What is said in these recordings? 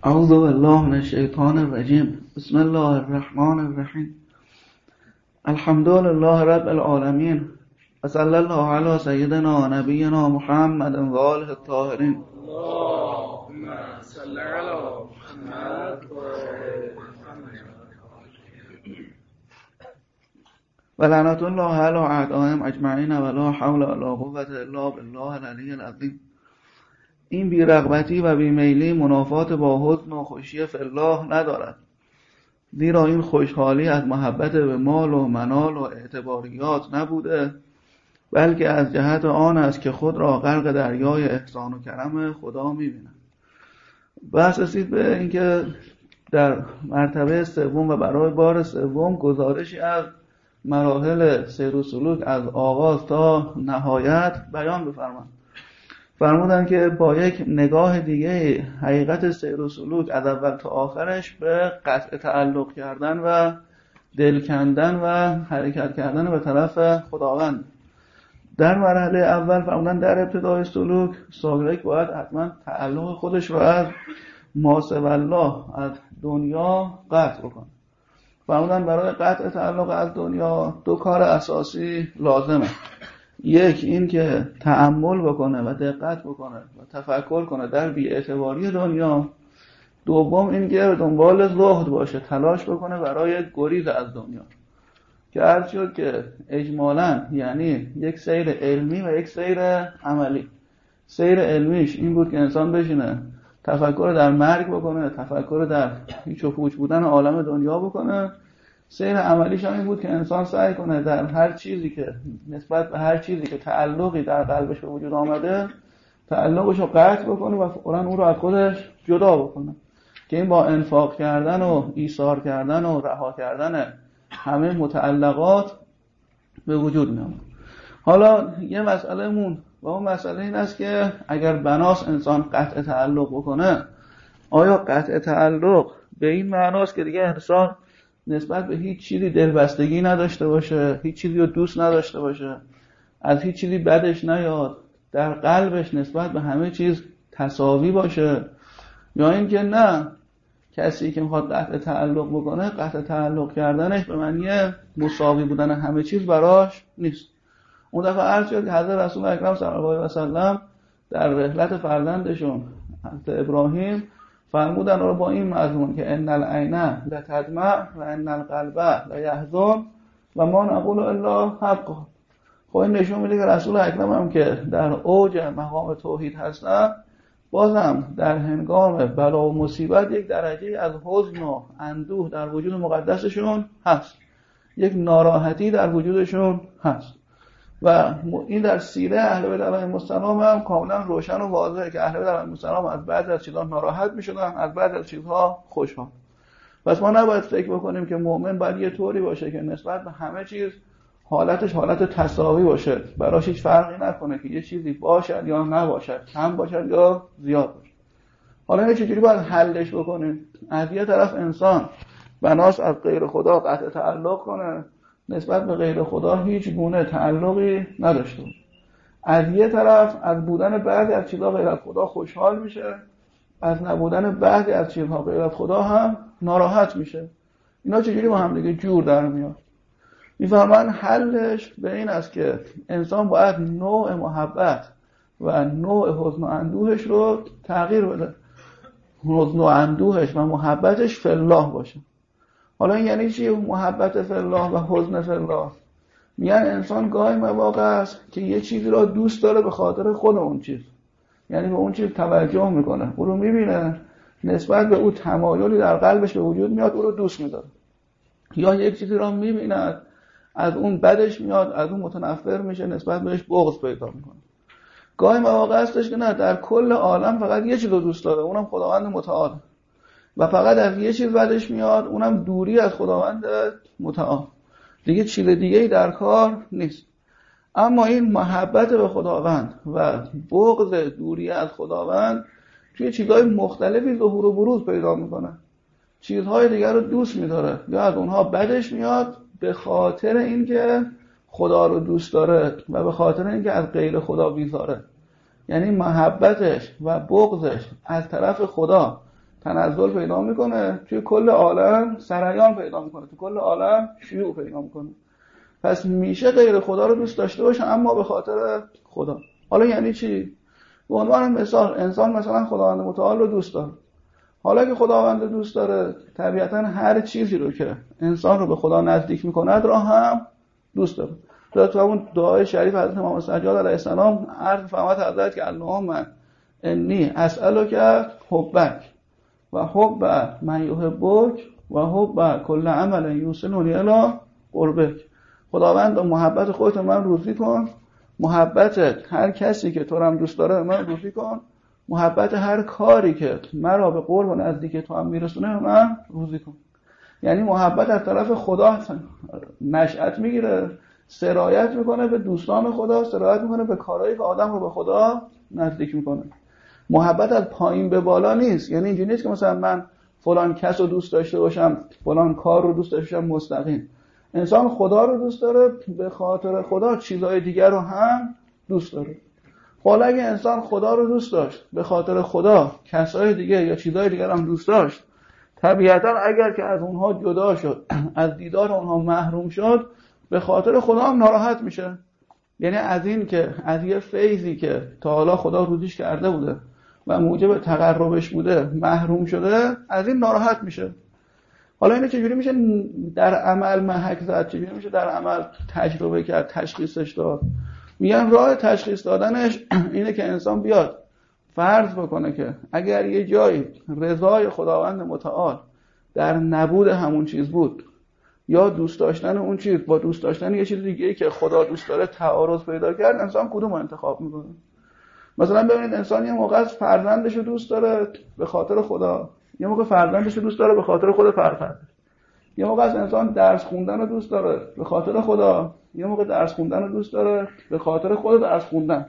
اعوذ بالله من الشیطان الرجیم. بسم الله الرحمن الرحیم. الحمد لله رب العالمین و صلی الله علی سیدنا و نبینا محمد و آله الطاهرین. اللهم صل علی محمد و آل محمد. و لعنت الله علی اعدائهم اجمعین و لا حول ولا قوة الا بالله العلی العظیم. این بی‌رغبتی و بیمیلی منافات با حزن و خوشی فی الله ندارد، زیرا این خوشحالی از محبت به مال و منال و اعتباریات نبوده، بلکه از جهت آن است که خود را غرق دریای احسان و کرم خدا می‌بیند. بحث رسید به اینکه در مرتبه سوم و برای بار سوم گزارشی از مراحل سیر و سلوک از آغاز تا نهایت بیان بفرمایند. فرمودن که با یک نگاه دیگه حقیقت سیر و سلوک از اول تا آخرش به قطع تعلق کردن و دل کندن و حرکت کردن به طرف خداوند. در مرحله اول فرمودن در ابتدای سلوک سالک باید حتما تعلق خودش رو از ما سوی الله، از دنیا قطع بکنه. فرمودن برای قطع تعلق از دنیا دو کار اساسی لازمه. یک این که تأمل بکنه و دقت بکنه و تفکر کنه در بی‌اعتباری دنیا. دوم این که به دنبال زهد باشه، تلاش بکنه برای گریز از دنیا، که عرض شد که اجمالاً یعنی یک سیر علمی و یک سیر عملی. سیر علمیش این بود که انسان بشینه تفکر در مرگ بکنه، تفکر در هیچ و پوچ بودن عالم دنیا بکنه. سیر عملیش هم این بود که انسان سعی کنه در هر چیزی که نسبت به هر چیزی که تعلقی در قلبش به وجود آمده تعلقش رو قطع بکنه و فوراً اون رو از خودش جدا بکنه، که این با انفاق کردن و ایثار کردن و رها کردن همه متعلقات به وجود میاد. حالا یه مسئله مون و اون مسئله این است که اگر بناس انسان قطع تعلق بکنه، آیا قطع تعلق به این معناست که دیگه انسان نسبت به هیچ چیزی دلبستگی نداشته باشه، هیچ چیزی رو دوست نداشته باشه، از هیچ چیزی بدش نیاد، در قلبش نسبت به همه چیز تساوی باشه؟ یا این که نه، کسی که میخواد قطع تعلق بکنه، قطع تعلق کردنش به معنی مساوی بودن همه چیز براش نیست. اون دفعه عرض شد که حضرت رسول اکرم صلی الله علیه و سلم در رحلت فرزندشون حضرت ابراهیم فرمودن رو با این مضمون که ان العین لتدمع و ان القلب لیحزن و ما نقول الا حق. خب این نشون میده که رسول اکرم هم که در اوج مقام توحید هستن، بازم در هنگام بلا و مصیبت یک درجه از حزن و اندوه در وجود مقدسشون هست، یک ناراحتی در وجودشون هست. و این در سیره اهل بیت علیهم السلام هم کاملا روشن و واضحه که اهل بیت علیهم السلام از بعضی از چیزها ناراحت میشدن، از بعضی از چیزها خوشحال. پس ما نباید فکر بکنیم که مؤمن باید یه طوری باشه که نسبت به همه چیز حالتش حالت تساوی باشه، براش هیچ فرقی نکنه که یه چیزی باشد یا نباشد، کم باشد یا زیاد باشه. حالا این چجوری باید حلش بکنیم؟ از یه طرف انسان بناس از غیر خدا قطع تعلق کنه، نسبت به غیر خدا هیچ گونه تعلقی نداشته باشه. از یه طرف از بودن بعضی از چیزها غیر از خدا خوشحال میشه، از نبودن بعضی از چیزها غیر از خدا هم ناراحت میشه. اینا چجوری با هم دیگه جور در میاد؟ میفهمن حلش به این است که انسان باید نوع محبت و نوع حزن و اندوهش رو تغییر بده. حزن و اندوهش و محبتش فی الله باشه. حالا این یعنی چی محبت فی الله و حزن فی الله؟ میگن انسان گاهی مواقع است که یه چیزی را دوست داره به خاطر خود اون چیز، یعنی به اون چیز توجه میکنه، او رو میبینه، نسبت به او تمایلی در قلبش به وجود میاد، او رو دوست میداره. یا یک چیزی را میبیند از اون بدش میاد، از اون متنفر میشه، نسبت بهش بغض پیدا میکنه. گاهی مواقع هستش که نه، در کل عالم فقط یه چیز رو دوست داره، اونم خداوند متعال، و فقط از یه چیز بدش میاد، اونم دوری از خداوند متعال، دیگه چیز دیگه‌ای در کار نیست. اما این محبت به خداوند و بغض دوری از خداوند توی چیزهای مختلفی ظهور و بروز پیدا میکنه. چیزهای دیگر رو دوست میداره یا از اونها بدش میاد به خاطر اینکه خدا رو دوست داره و به خاطر اینکه از غیر خدا بیزاره. یعنی محبتش و بغضش از طرف خدا تنزل پیدا میکنه، توی کل عالم سرایان پیدا میکنه، توی کل عالم شیوع پیدا میکنه. پس میشه غیر خدا رو دوست داشته باشه اما به خاطر خدا. حالا یعنی چی؟ به عنوان مثال انسان مثلا خداوند متعال رو دوست داره. حالا که خداوند دوست داره طبیعتا هر چیزی رو که انسان رو به خدا نزدیک میکند را هم دوست داره. تو همون دعای شریف حضرت امام سجاد علیه السلام عرض فرمود حضرت که اللهم انی اسألک حبک و حب من یحبک و حب کل عمل یوصلنی الی قربک. خداوند محبت خودت من روزی کن، محبت هر کسی که تو رو هم دوست داره من روزی کن، محبت هر کاری که مرا به قرب و نزدیک تو هم میرسونه من روزی کن. یعنی محبت از طرف خدا نشأت میگیره، سرایت میکنه به دوستان خدا، سرایت میکنه به کارهایی که آدم رو به خدا نزدیک میکنه. محبت از پایین به بالا نیست. یعنی اینجوری نیست که مثلا من فلان کس رو دوست داشته باشم، فلان کار رو دوست داشته باشم مستقیم. انسان خدا رو دوست داره، به خاطر خدا چیزهای دیگر رو هم دوست داره. حالا اگه انسان خدا رو دوست داشت، به خاطر خدا کسای دیگه یا چیزهای دیگر هم دوست داشت، طبیعتا اگر که از اونها جدا شد، از دیدار اونها محروم شد، به خاطر خدا هم ناراحت میشه. یعنی از این که از یه فیضی که تا حالا خدا روزیش کرده بوده و موجب تقربش بوده محروم شده، از این ناراحت میشه. حالا اینه چجوری میشه در عمل محک زد، چجوری میشه در عمل تجربه کرد، تشخیصش داد؟ میگن راه تشخیص دادنش اینه که انسان بیاد فرض بکنه که اگر یه جایی رضای خداوند متعال در نبود همون چیز بود، یا دوست داشتن اون چیز با دوست داشتن یه چیز دیگه‌ای که خدا دوست داره تعارض پیدا کرد، انسان کدوم رو انتخاب میکنه؟ مثلا ببینید انسان یه موقع از فرزندش رو دوست داره به خاطر خدا، یه موقع فرزندش رو دوست داره به خاطر خود فرزندش. یه موقع از انسان درس خوندن رو دوست داره به خاطر خدا، یه موقع درس خوندن رو دوست داره به خاطر خود درس خوندن.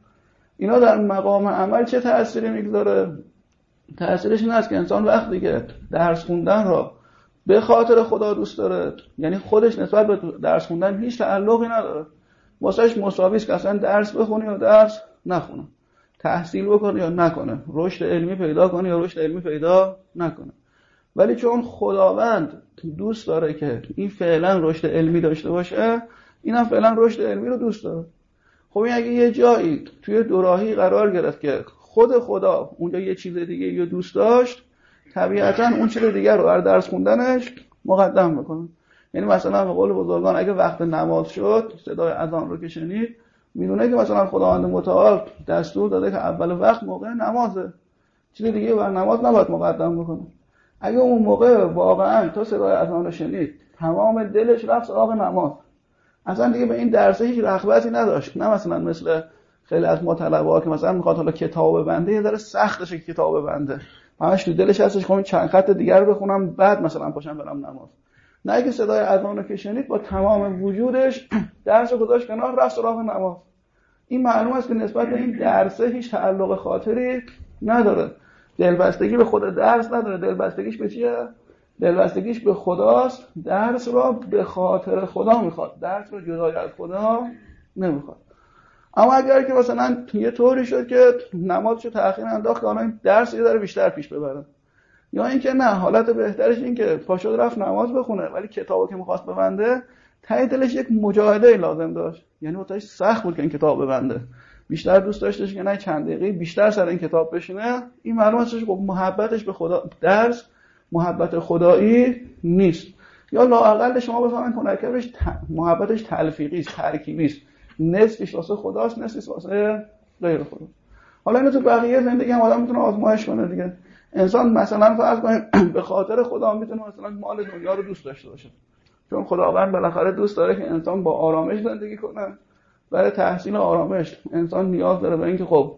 اینا در مقام عمل چه تأثیری میگذاره؟ تأثیرش این است که انسان وقتی که درس خوندن رو به خاطر خدا دوست داره، یعنی خودش نسبت به درس خوندن هیچ تعلقی نداره، واسهش مساوی است که اصلا درس بخونه یا درس نخونه، تحصیل بکنه یا نکنه، رشد علمی پیدا کنه یا رشد علمی پیدا نکنه. ولی چون خداوند دوست داره که این فعلا رشد علمی داشته باشه، اینم فعلا رشد علمی رو دوست داره. خب این اگه یه جایی توی دوراهی قرار گرفت که خود خدا اونجا یه چیز دیگه رو دوست داشت، طبیعتا اون چیز دیگر رو برای درس خوندنش مقدم میکنه. یعنی مثلا به قول بزرگان اگه وقت نماز شد، صدای اذان رو که شنید، میدونه که مثلا خداوند متعال دستور داده که اول وقت موقع نمازه، چیز دیگه بر نماز نباید مقدم بکنه. اگه اون موقع واقعا تا صدای اذان رو شنید تمام دلش رفت سراغ نماز، اصلا دیگه به این درسه هیچ رغبتی نداشت، نه مثلا مثل خیلی از ما طلبه‌ها که مثلا میخواد حالا کتاب بنده، یه ذره سختشه که کتاب بنده، همش تو دلش هستش خب چند خط دیگر بخونم بعد مثلا پاشم برم نماز. نه، اگه صدای اذان رو که شنید با تمام وجودش درس رو گذاشت کنار رفت سراغ نماز. این معلوم است که نسبت به این درسه هیچ تعلق خاطری نداره، دلبستگی به خود درس نداره. دلبستگیش به چیه؟ دلبستگیش به خداست. درس رو به خاطر خدا میخواد، درس رو جدای از خدا نمیخواد. اما اگر که مثلا یه طوری شد که نمازشو تأخیر انداخت که الان درس یه ذره بیشتر پیش ببره، یا اینکه نه حالت بهترش این که پاشد رفت نماز بخونه ولی کتابو که می‌خواست ببنده ته دلش یک مجاهده لازم داشت، یعنی واسش سخت بود که این کتاب ببنده، بیشتر دوست داشتش که نه چند دقیقه بیشتر سر این کتاب بشینه. این معلومه که خب محبتش به خدا درس محبت خدایی نیست، یا لااقل شما بفهمید مرکبش محبتش تلفیقی است، ترکیبی است، نصفش واسه خداست نصفش واسه غیر خدا. حالا اینو تو بقیه زندگی هم آدم میتونه آزمایش کنه دیگه. انسان مثلا فرض کنید به خاطر خدا میتونه مثلا مال دنیا رو دوست داشته باشه، چون خداوند بالاخره دوست داره که انسان با آرامش زندگی کنه. برای تحصیل آرامش انسان نیاز داره به اینکه خب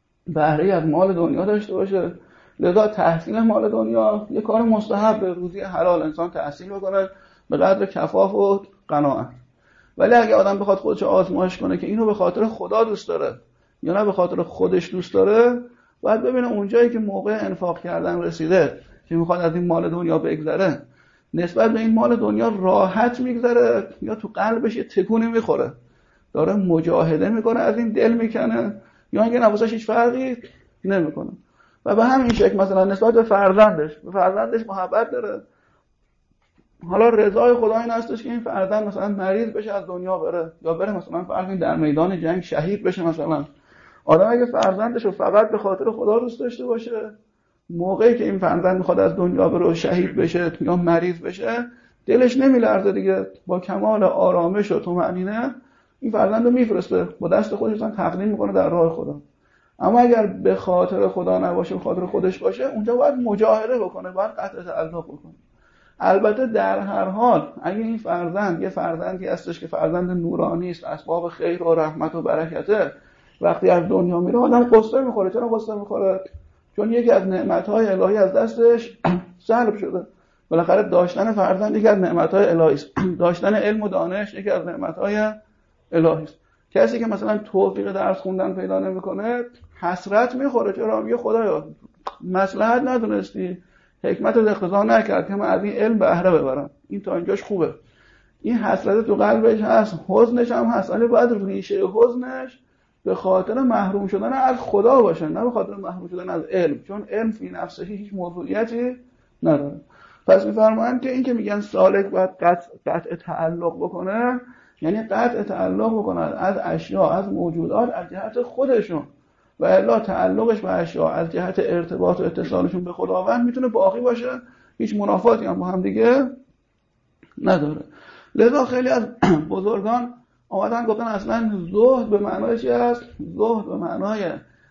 بهره از مال دنیا داشته باشه، لذا تحصیل مال دنیا یه کار مستحب، روزی حلال انسان تحصیل بکنه به قدر کفاف و قناعت. ولی اگه آدم بخواد خودش آزمایش کنه که اینو به خاطر خدا دوست داره یا نه به خاطر خودش دوست داره، باید ببینه اونجایی که موقع انفاق کردن رسیده که میخواد از این مال دنیا بگذره، نسبت به این مال دنیا راحت میگذره یا تو قلبش یه تکونی میخوره، داره مجاهده میکنه، از این دل میکنه، یا اینکه نفسش هیچ فرقی نمیکنه. و به همین شکل مثلا نسبت به فرزندش محبت داره. حالا رضای خدا این هستش که این فرزند مثلا مریض بشه از دنیا بره، یا بره مثلا فرض در میدان جنگ شهید بشه. مثلا آدم اگه فرزندش رو فقط به خاطر خدا دوست داشته باشه، موقعی که این فرزند میخواد از دنیا بره و شهید بشه یا مریض بشه، دلش نمیلرزه دیگه، با کمال آرامش و طمأنینه این فرزند رو میفرسته، با دست خودش تقدیم میکنه در راه خدا. اما اگر به خاطر خدا نباشه، به خاطر خودش باشه، اونجا باید مجاهده بکنه، باید قطع تعلق بکنه. البته در هر حال اگه این فرزند یه فرزندی هستش که فرزند نورانی است، اسباب خیر و رحمت و برکته، وقتی از دنیا میره آدم قصه میخوره. چرا قصه میخوره؟ چون یکی از نعمت‌های الهی از دستش سلب شده. بالاخره داشتن فرزند یکی از نعمت‌های الهی است. داشتن علم و دانش یکی از نعمت‌های الهی است. کسی که مثلا توفیق درس خوندن پیدا نمیکنه حسرت میخوره. چرا؟ میگه خدایا مصلحت ندونستی، حکمت رو اقتضا نکرد که من از این علم بهره ببرم. این تا اینجاش خوبه. این حسرت تو قلبش هست، حزنش هم هست، ولی باید ریشه حزنش به خاطر محروم شدن از خدا باشه، نه به خاطر محروم شدن از علم، چون علم فی نفسه هیچ موضوعیتی نداره. پس میفرمایند که این که میگن سالک باید قطع تعلق بکنه، یعنی قطع تعلق بکنه از اشیاء، از موجودات از جهت خودشون، و الا تعلقش به اشیاء از جهت ارتباط و اتصالشون به خداوند میتونه باقی باشه، هیچ منافاتی هم با هم دیگه نداره. لذا خیلی از بزرگان آمدن گفتن اصلا زهد به معنای چی است؟ زهد به معنای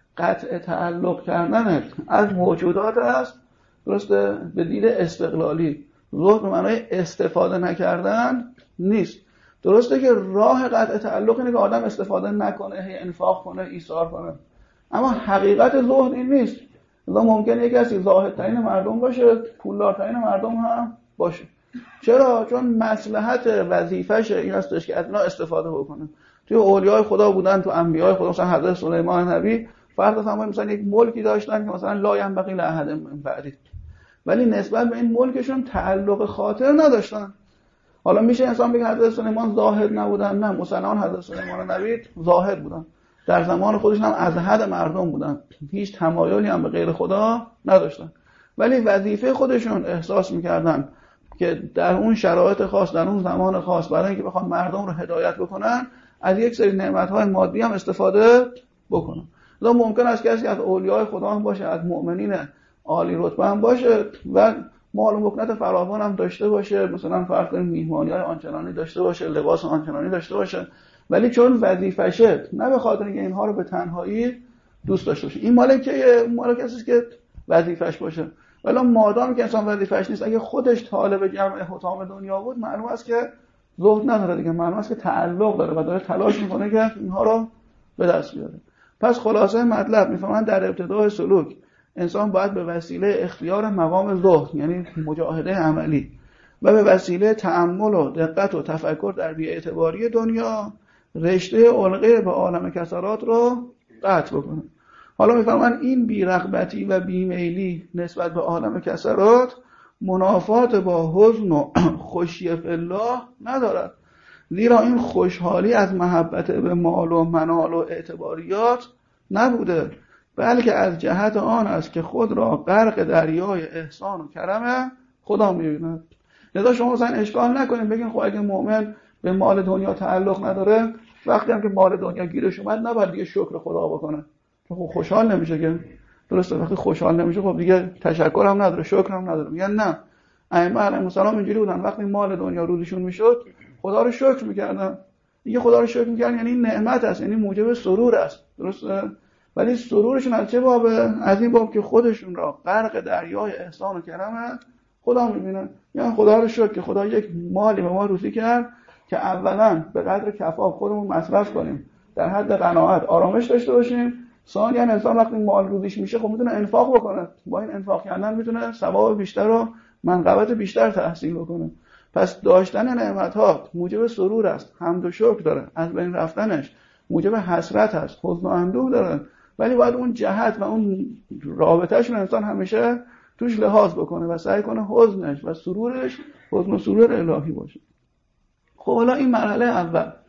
قطع تعلق کردن از موجودات است، درسته؟ به دید استقلالی. زهد به معنای استفاده نکردن نیست. درسته که راه قطع تعلق اینه که آدم استفاده نکنه، هی انفاق کنه، ایثار کنه، اما حقیقت زهد این نیست. لذا ممکنه یک کسی زاهدترین مردم باشه، پولدارترین مردم هم باشه. چرا؟ چون مصلحت وظیفه‌ش این هستش که از اینا استفاده بکنه. توی اولیای خدا بودن، تو انبیای خدا، مثلا حضرت سلیمان نبی فرض فرمایید مثلا یک ملکی داشتن که مثلا لا ینبغی لاحد من بعدی، ولی نسبت به این ملکشون تعلق خاطر نداشتن. حالا میشه انسان بگه حضرت سلیمان زاهد نبودن؟ نه، مسلمان حضرت سلیمان نبی زاهد بودن، در زمان خودشون هم از حد مردم بودن، هیچ تمایلی هم به غیر خدا نداشتن، ولی وظیفه خودشون احساس میکردن که در اون شرایط خاص، در اون زمان خاص، برای اینکه بخوان مردم رو هدایت بکنن، از یک سری نعمت‌های مادی هم استفاده بکنن. لذا ممکن است کسی از اولیای خدا هم باشه، از مؤمنین عالی رتبه هم باشه و مال و مکنت فراوان هم داشته باشه، مثلا فرض کنید میهمانی‌های آنچنانی داشته باشه، لباس آنچنانی داشته باشه، ولی چون وظیفشه، نه به خاطر اینکه اینها رو به تنهایی دوست داشته باشه. این مال کسی که وظیفش باشه. ولی مادام که انسان وظیفش نیست، اگه خودش طالب جمع حطام دنیا بود، معلوم است که زهد نداره دیگه، معلوم است که تعلق داره و داره تلاش میکنه که اینها رو به دست بیاره. پس خلاصه مطلب میفهمن در ابتدای سلوک انسان باید به وسیله اختیار مقام زهد، یعنی مجاهده عملی، و به وسیله تأمل و دقت و تفکر در بی‌اعتباری دنیا، رشته علقه به عالم کسرات رو قطع بکنه. حالا میفهمن این بی‌رغبتی و بیمیلی نسبت به عالم کسرات منافات با حزن و خوشی فی الله ندارد، زیرا این خوشحالی از محبت به مال و منال و اعتباریات نبوده، بلکه از جهت آن است که خود را غرق دریای احسان و کرم خدا می‌بیند. لذا شما مثلا اشکال نکنید بگین خب اگه مؤمن به مال دنیا تعلق نداره، وقتی هم که مال دنیا گیرش اومد نباید دیگه شکر خدا بکنه، چون خب خوشحال نمیشه که. درسته؟ وقتی خوشحال نمیشه خب دیگه تشکر هم نداره، شکر هم نداره. میگن نه، ائمه علیهم السلام اینجوری بودن، وقتی مال دنیا روزشون میشد خدا رو شکر میکردن. دیگه خدا رو شکر میکردن یعنی نعمت است، یعنی موجب سرور است. درسته؟ ولی سرورشون از چه بابه؟ از این باب که خودشون را غرق دریای احسان و کرم خدا میبینن. یعنی خدا رو شکر که خدا یک مالی به ما روزی کرد که اولا به قدر کفاف خودمون مصرف کنیم، در حد قناعت آرامش داشته باشیم. ثانیاً انسان وقتی مال روزیش میشه خب میتونه انفاق بکنه، با این انفاق کردن میتونه ثواب بیشتر و منقبت بیشتر تحصیل بکنه. پس داشتن نعمت‌ها موجب سرور است، حمد و شکر داره، از بین رفتنش موجب حسرت است، حزن و اندوه داره، ولی باید اون جهت و اون رابطه‌شون انسان همیشه توش لحاظ بکنه و سعی کنه حزنش و سرورش حزن و سرور الهی باشه. خب حالا این مرحله اول.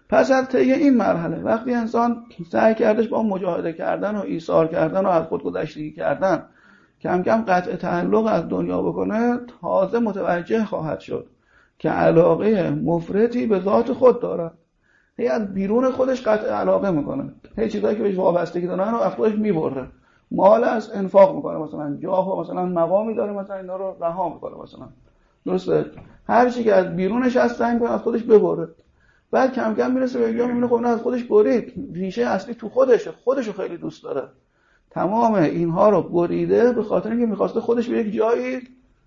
پس از طی این مرحله وقتی انسان سعی کردش با مجاهده کردن و ایثار کردن و از خودگذشتگی کردن کم کم قطع تعلق از دنیا بکنه، تازه متوجه خواهد شد که علاقه مفرطی به ذات خود دارد. هی از بیرون خودش قطع علاقه میکنه، هی چیزایی که بهش وابستگی دارن رو از خودش میبره، مال از انفاق میکنه، مثلا جاه و مثلا مقامی داره مثلا اینا رو رها میکنه مثلا. درسته؟ هر چی که از بیرونش هست سعی میکنه از خودش ببره. بعد کم کم میرسه به اینجا میبینه خب اینا از خودش برید، ریشه اصلی تو خودشه، خودشو خیلی دوست داره. تمام اینها رو بریده به خاطر اینکه میخواسته خودش به یک جایی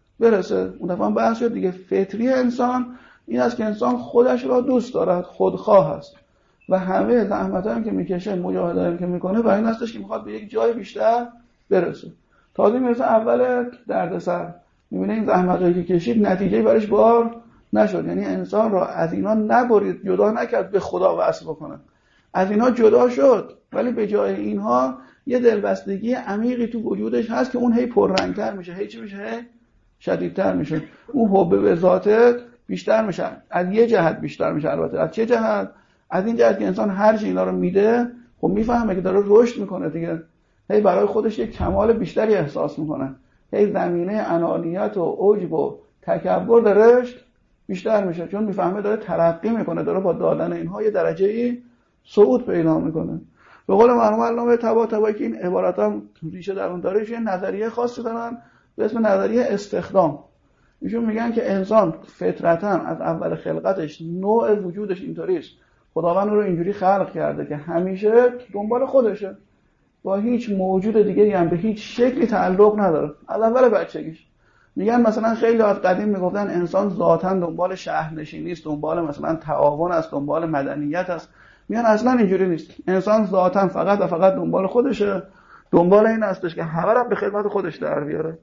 برسه. اون دفعه بحث شد دیگه، فطری انسان این است که انسان خودش را دوست دارد، خودخواه است و همه زحمتایی که میکشه، مجاهدهایی که میکنه برای این هستش که میخواد به یک جای بیشتر برسه. تازه میرسه اول دردسر، میبینه این زحمتایی که کشید نتیجه‌ای براش بار نشد. یعنی انسان را از اینا نبرید، جدا نکرد به خدا وصل بکنه، از اینا جدا شد، ولی به جای اینها یه دلبستگی عمیقی تو وجودش هست که اون هی پررنگتر میشه، هی چی میشه؟ هی شدیدتر میشه. اون حب به ذاتت بیشتر میشه، از یه جهت بیشتر میشه. البته از چه جهت؟ از این جهت که انسان هر چی اینا رو میده خب میفهمه که داره رشد میکنه دیگه، هی برای خودش یک کمال بیشتری احساس میکنه، هی زمینه انانیت و عجب و تکبر درش بیشتر میشه، چون میفهمه داره ترقی میکنه، داره با دادن اینها یه درجه‌ای صعود پیدا میکنه. به قول مرحوم علامه طباطبایی که این عبارات ریشه در اون داره، یه نظریه خاصی دارن به اسم نظریه استخدام. ایشون میگن که انسان فطرتاً از اول خلقتش نوع وجودش اینطوری است، خداوند رو اینجوری خلق کرده که همیشه دنبال خودشه، با هیچ موجود دیگه‌ای هم به هیچ شکلی تعلق نداره از اول بچگیش. میگن مثلا خیلی از قدیم میگفتن انسان ذاتاً دنبال شهرنشینی است، دنبال مثلا تعاون است، دنبال مدنیت است. میگن اصلا اینجوری نیست، انسان ذاتاً فقط و فقط دنبال خودشه، دنبال این هستش که همه رو به خدمت خودش در بیاره.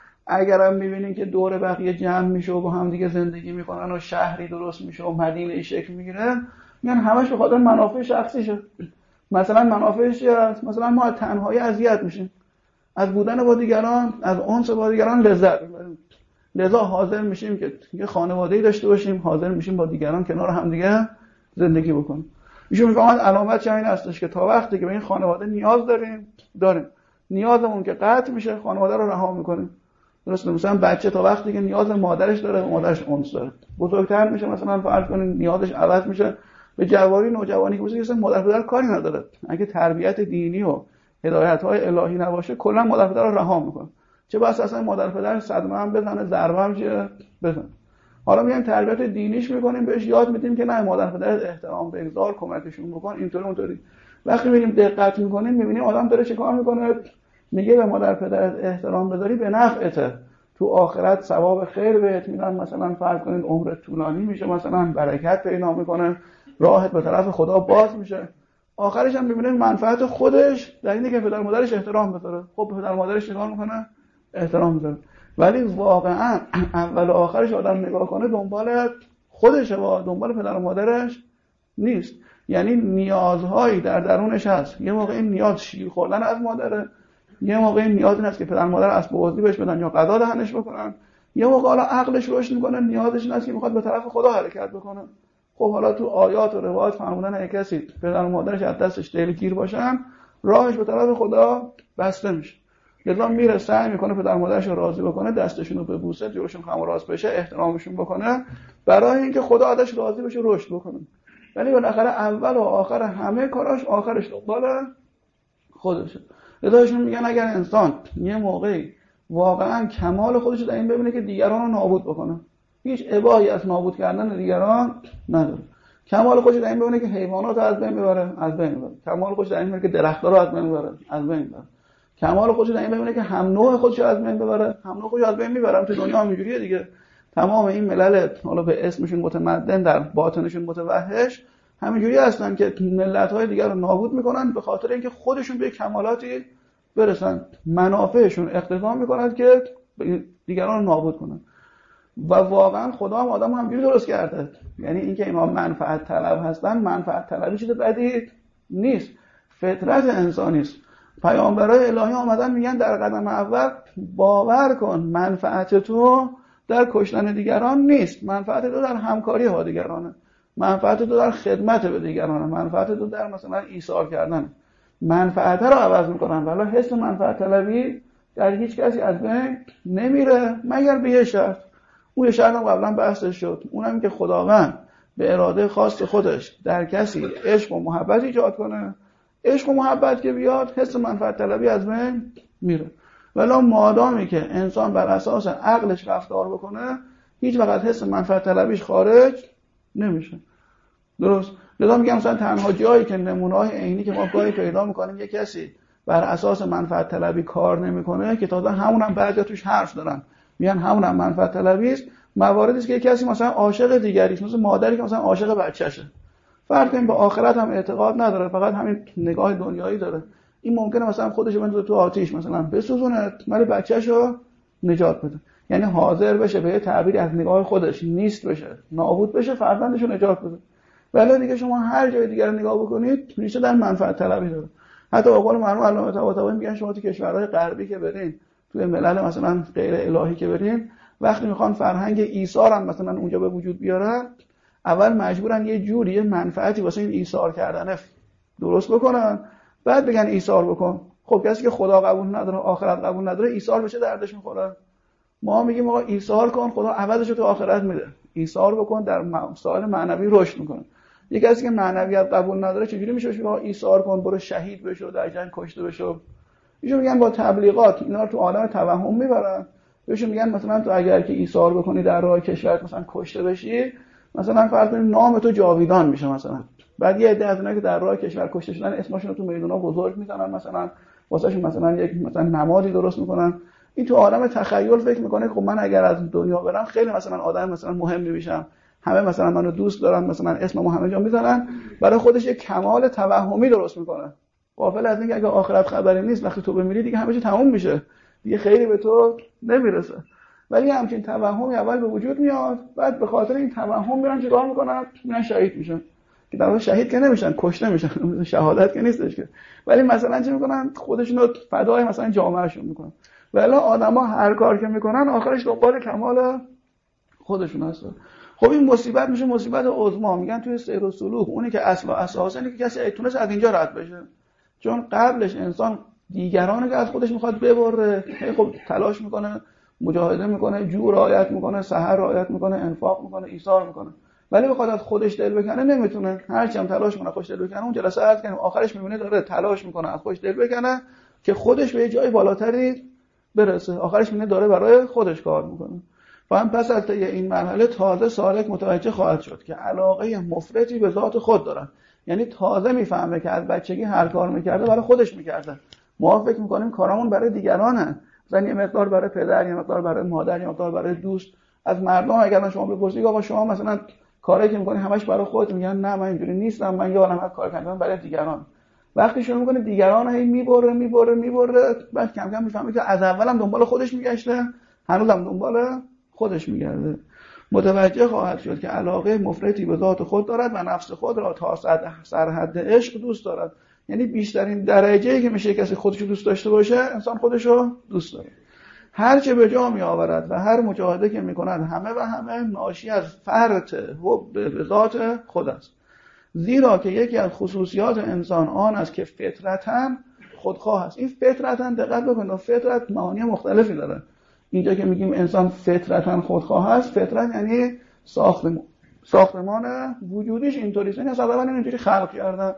اگرم میبینین که دور بقیه جمع میشه و با هم دیگه زندگی میکنن و شهری درست میشه و مدینه‌ای شکل میگیره، میگن همش به خاطر منافع شخصیشه. مثلا منافعش چیه؟ مثلا ما از تنهایی اذیت میشیم، از بودن با دیگران، از انس با دیگران لذت میبریم، لذا حاضر میشیم که یه خانواده‌ای داشته باشیم، حاضر میشیم با دیگران کنار هم دیگه زندگی بکنیم. ایشون میفهمن علامت این هستش که تا وقتی که به این خانواده نیاز داریم نیازمون که قطع میشه، خانواده رو رها میکنیم. درسته؟ مثلا بچه تا وقتی که نیاز مادرش داره، مادرش انس داره، بزرگتر میشه مثلا فرض کنین نیازش عوض میشه، به جوانی نوجوانی که مثلا مادر پدر کاری نداره، اگه تربیت دینی و هدایت‌های الهی نباشه کلا مادر پدر رو رها میکنه. چه بس اصلا مادر پدر صدمه هم بزنه، ضربه هم چیه بزنه. حالا میایم تربیت دینیش میکنیم، بهش یاد میدیم که نه مادر پدر احترام بگذار، کمکشون بکن، اینطوری اونطوری. وقتی میبینیم دقت میکنیم میبینیم آدم داره چه کار میکنه، میگه به مادر پدرت احترام بذاری به نفعته، تو آخرت ثواب خیر بهت میدن، مثلا فرض کنید عمرت طولانی میشه، مثلا برکت پیدا میکنه، راهت به طرف خدا باز میشه. آخرش هم میبینه منفعت خودش در اینه که پدر مادرش احترام بذاره. خب پدر مادرش چیکار میکنه؟ احترام بذاره. ولی واقعا اول و آخرش آدم نگاه کنه دنبال خودشه و دنبال پدر مادرش نیست. یعنی نیازهایی در درونش هست. یه موقع این نیاز شیر خوردن از مادره، یه موقع این نیاز این هست که پدر مادر اسب بازی بهش بدن یا غذا دهنش بکنن، یه موقع حالا عقلش رشد میکنه نیازش این هست که میخواد به طرف خدا حرکت بکنه. خب حالا تو آیات و روایات فرمودن اگه کسی پدر و مادرش از دستش دلگیر باشن راهش به طرف خدا بسته میشه. لذا میره سعی میکنه پدر مادرش رو راضی بکنه، دستشون رو ببوسه، جلوشون خم و راست بشه، احترامشون بکنه برای اینکه خدا ازش راضی بشه، رشد بکنه. ولی بالاخره اول و آخر همه کاراش آخرش دنبال خودشه. لذاشون میگن اگر انسان یه موقعی واقعا کمال خودش رو در این ببینه که دیگران رو نابود بکنه، هیچ اباهی از نابود کردن دیگران نداره. کمال خودش در این ببینه که حیوانات رو از بین میبره، از بین میبره. کمال خودش در این ببینه که درخت‌ها رو از بین میبره، از بین میبره. کمال خودش در این ببینه که هم نوع خودش رو از بین ببره، هم نوع خودش رو از بین میبره. تو دنیا همینجوریه دیگه. تمام این ملل حالا به اسمشون متمدن در باطنشون متوحش همینجوری هستن که ملت‌های دیگر رو نابود میکنن به خاطر اینکه خودشون به کمالاتی برسن، منافعشون اقتضا میکنن که دیگران رو نابود کنن. و واقعا خدا هم آدم همینجوری درست کرده. یعنی اینکه اینا منفعت طلب هستن، منفعت طلبی چیز بدی نیست، فطرت انسانی است. پیامبرای الهی آمدن میگن در قدم اول باور کن منفعت تو در کشتن دیگران نیست، منفعت تو در همکاری با دیگرانه. منفعت تو در خدمت به دیگران، منفعت تو در مثلا ایثار کردن. منفعت رو عوض میکنن، ولی حس منفعت طلبی در هیچ کسی از بین نمیره مگر به یه شرط. اون یه شرط هم قبلا بحثش شد، اونم که خداوند به اراده خاص خودش در کسی عشق و محبت ایجاد کنه. عشق و محبت که بیاد، حس منفعت طلبی از بین میره. ولی مادامی که انسان بر اساس عقلش رفتار بکنه، هیچ وقت حس منفعت طلبیش خارج نمیشه. درست؟ لذا میگم مثلا تنها جایی که نمونه‌های عینی که ما گاهی پیدا میکنیم یک کسی بر اساس منفعت طلبی کار نمیکنه، که تازه همونم بعضیا توش حرف دارن میگن همونم منفعت طلبی است، مواردی است که یک کسی مثلا عاشق دیگری است، مثل مادری که مثلا عاشق بچه‌شه، فرق این به آخرت هم اعتقاد نداره، فقط همین نگاه دنیایی داره. این ممکنه مثلا خودش رو بندازه تو آتیش مثلا بسوزونه ولی بچه‌شو نجات بده، یعنی حاضر بشه به تعبیری از نگاه خودش نیست بشه، نابود بشه، فرزندشو نجات بده. ولی دیگه شما هر جای دیگر نگاه بکنید ریشه در منفعت طلبی داره. حتی به قول مرحوم علامه طباطبایی میگن شما تو کشورهای غربی که برین، توی ملل مثلا غیر الهی که برین، وقتی میخوان فرهنگ ایثار هم مثلا اونجا به وجود بیارن، اول مجبورن یه جوری منفعتی واسه این ایثار کردن درست بکنن، بعد بگن ایثار بکن. خب کسی که خدا قبول نداره، آخرت قبول نداره، ایثار بشه دردش میخوره. ما میگیم آقا ایثار کن، خدا عوضش رو تو آخرت میده. ایثار بکن، در مسائل معنوی رشد میکنه. یه کسی که معنویت قبول نداره چجوری میشه بهش آقا ایثار کن، برو شهید بشو، در جنگ کشته بشو؟ ایشون میگن با تبلیغات اینا رو تو عالم توهم میبرن. بهشون میگن مثلا تو اگر که ایثار بکنی در راه کشورت مثلا کشته بشی، مثلا فرض کنیم نام تو جاویدان میشه مثلا. بعد یه عده از اونایی که در راه کشور کشته شدن اسمشون رو تو میدونا بزرگ میزنن، مثلا واسهشون مثلا یک مثلا نمادی درست میکنن. این تو عالم تخیل فکر میکنه خب من اگر از دنیا برم خیلی مثلا آدم مثلا مهمی میشم، همه مثلا منو دوست دارن، مثلا اسممو همه جا میذارن، برای خودش یک کمال توهمی درست میکنه، غافل از اینکه اگه آخرت خبری نیست، وقتی تو بمیری دیگه همه چی تموم میشه، دیگه خیلی به تو نمیرسه. ولی همچین توهمی اول به وجود میاد، بعد به خاطر این توهم میرن چیکار میکنن؟ میرن شهید میشن. که در واقع شهید که نمیشن، کشته میشن، شهادت که نیستش که. ولی مثلا چی میکنن؟ خودشونو فدای مثلا جامعهشون میکنن. ولی آدما هر کار که میکنن آخرش دنبال کمال خودشون هست. خب این مصیبت میشه مصیبت عظما. میگن توی سیر و سلوک اونی که اصل و اساس اینه که کسی تونست از اینجا رد بشه، چون قبلش انسان دیگرانی که از خودش میخواد ببره، خب تلاش میکنه، مجاهده میکنه، جو رعایت میکنه، سحر رعایت میکنه، انفاق میکنه، ایثار میکنه، ولی بخواد از خودش دل بکنه نمیتونه. هرچی هم تلاش کنه خودش دل بکنه، اون جلسه عرض کنیم آخرش میبینه داره تلاش میکنه از خودش دل بکنه که خودش به یه جای بالاتری برسه، آخرش میبینه داره برای خودش کار میکنه. و پس از این مرحله تازه سالک متوجه خواهد شد که علاقه مفرطی به ذات خود دارن. یعنی تازه میفهمه که از بچگی هر کار میکرده برای خودش میکرده. ما فکر میکنیم کارامون برای دیگرانه، مثلا یه مقدار برای پدر، یه مقدار برای مادر، یه مقدار برای دوست. از مردم اگر شما بپرسید آقا شما مثلا کاری که میکنی همش برای خودت، میگن نه من اینجوری نیستم، من یه عالمه کار کردم برای دیگران. وقتی شروع میکنه دیگران هی میبره، بعد کم کم میفهمه که از اولم دنبال خودش میگشته، هنوزم دنبال خودش میگرده. متوجه خواهد شد که علاقه مفرطی به ذات خود دارد و نفس خود را تا سرحد عشق دوست دارد. یعنی بیشترین درجه‌ای که میشه کسی خودشو دوست داشته باشه، انسان خودشو دوست داره. هر چه به جا می آورد و هر مجاهده که میکند همه ناشی از فرط حب به ذات خود است. زیرا که یکی از خصوصیات انسان آن است که فطرتاً خودخواه است. این فطرتاً دقت بکنید، فطرت معانی مختلفی داره. اینجا که میگیم انسان فطرتاً خودخواه است، فطرت یعنی ساختمان وجودیش اینطوریه، یعنی اصلا اینجوری خلق کردن.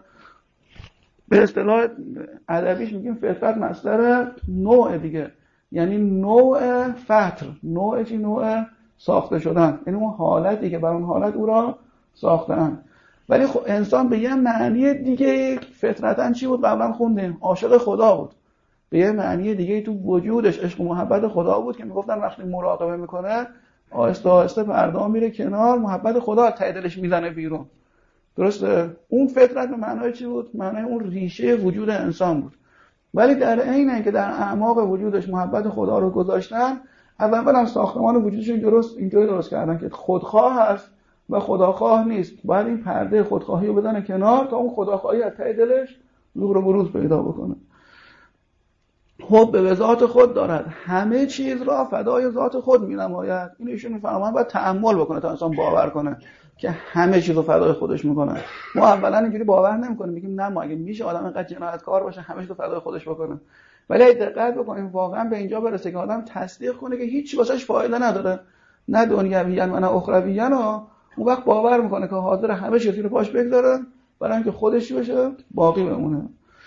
به اصطلاح ادبیش میگیم فطرت مصدر نوع دیگه، یعنی نوع فطر، نوع چی؟ نوع ساخته شدن، یعنی اون حالتی که بر اون حالت او را ساختن. ولی خب انسان به یه معنی دیگه فطرتاً چی بود؟ قبلا خوندیم عاشق خدا بود. به یه معنی دیگه تو وجودش عشق و محبت خدا بود که میگفتن وقتی مراقبه میکنه آهسته آهسته پرده میره کنار، محبت خدا ته دلش میزنه بیرون. درسته؟ اون فطرت به معنای چی بود؟ معنای اون ریشه وجود انسان بود. ولی در عین اینکه در اعماق وجودش محبت خدا رو گذاشتن، اول هم ساختمان وجودشون اینطوری درست کردن که خودخواه هست و خداخواه نیست. باید این پرده خودخواهی رو بدن کنار تا اون خداخواهی از ته دلش ظهور و بروز پیدا بکنه. حب به ذات خود دارد، همه چیز را فدای ذات خود می‌نماید. این ایشون می‌فرماید باید تأمل بکنه تا انسان باور کنه که همه چیز رو فدای خودش میکنه. ما اولا اینجوری باور نمی‌کنیم، میگیم نه، ما اگه میشه آدم اینقدر جنایتکار باشه همه چیز رو فدای خودش بکنه. ولی اگه دقت بکنیم واقعا به اینجا برسه که آدم تصدیق کنه که هیچ واسش فایده نداره، نه دنیویاً و نه اخرویاً، اون وقت باور میکنه که حاضر همه چیز رو پاش بگذاره برای اینکه خودش بشه باقی بمونه.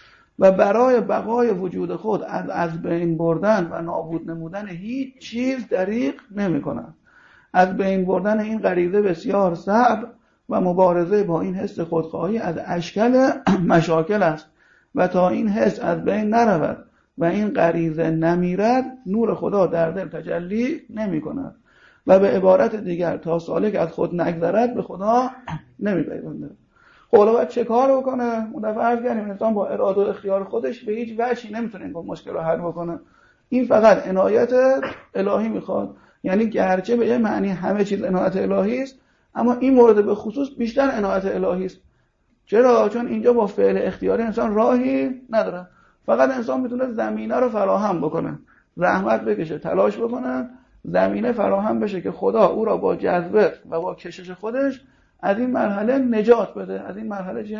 و برای بقای وجود خود از بین بردن و نابود نمودن هیچ چیز دریغ نمی‌کنند. از بین بردن این غریزه بسیار صعب و مبارزه با این حس خودخواهی از اشکال مشاکل است و تا این حس از بین نرود و این غریزه نمیرد نور خدا در دل تجلی نمی‌کند و به عبارت دیگر تا سالک از خود نگذرد به خدا نمی‌پیوندد. خب حالا باید چه کار بکنه؟ اون دفعه عرض کردیم انسان با اراده و اختیار خودش به هیچ وجهی نمیتونه این مشکل رو حل بکنه. این فقط عنایت الهی میخواد. یعنی گرچه به یه معنی همه چیز عنایت الهی است، اما این مورد به خصوص بیشتر عنایت الهی است. چرا؟ چون اینجا با فعل اختیاری انسان راهی نداره. فقط انسان میتونه زمینه رو فراهم بکنه، زحمت بکشه، تلاش بکنه، زمینه فراهم بشه که خدا او را با جذبه و با کشش خودش از این مرحله نجات بده، از این مرحله چه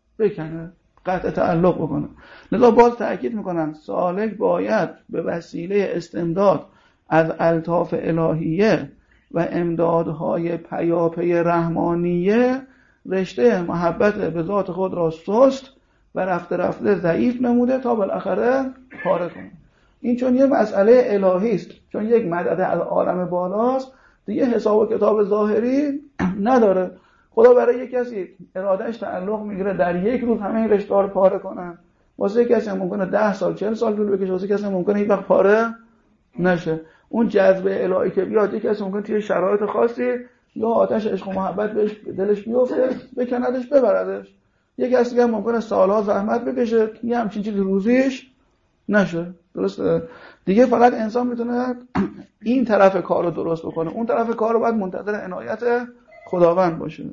بکنه، قطع تعلق بکنه. لذا باز تأکید میکنم سالک باید به وسیله استمداد از الطاف الهیه و امدادهای پیاپی رحمانیه رشته محبت به ذات خود را سست و رفته رفته ضعیف نموده تا بالاخره پاره کنه. این چون یه مسئله الهی است، چون یک مدد از عالم بالاست، دیگه حساب و کتاب ظاهری نداره. خدا برای یک کسی ارادهش تعلق میگیره در یک روز همه این رشته رو پاره کنن، واسه کسی ممکنه 10 سال 40 سال طول بکشه، واسه کسی ممکنه هیچ وقت پاره نشه. اون جذبه الهی که بیاد یک کسی ممکنه توی شرایط خاصی یا آتش عشق و محبت بهش دلش بیفته بکندش ببردش، یک کسی دیگه ممکنه سالها زحمت بکشه یه همچین چیز روزیش نشه. درسته؟ دیگه فقط انسان میتونه این طرف کار رو درست بکنه، اون طرف کار رو باید منتظر عنایت خداوند باشه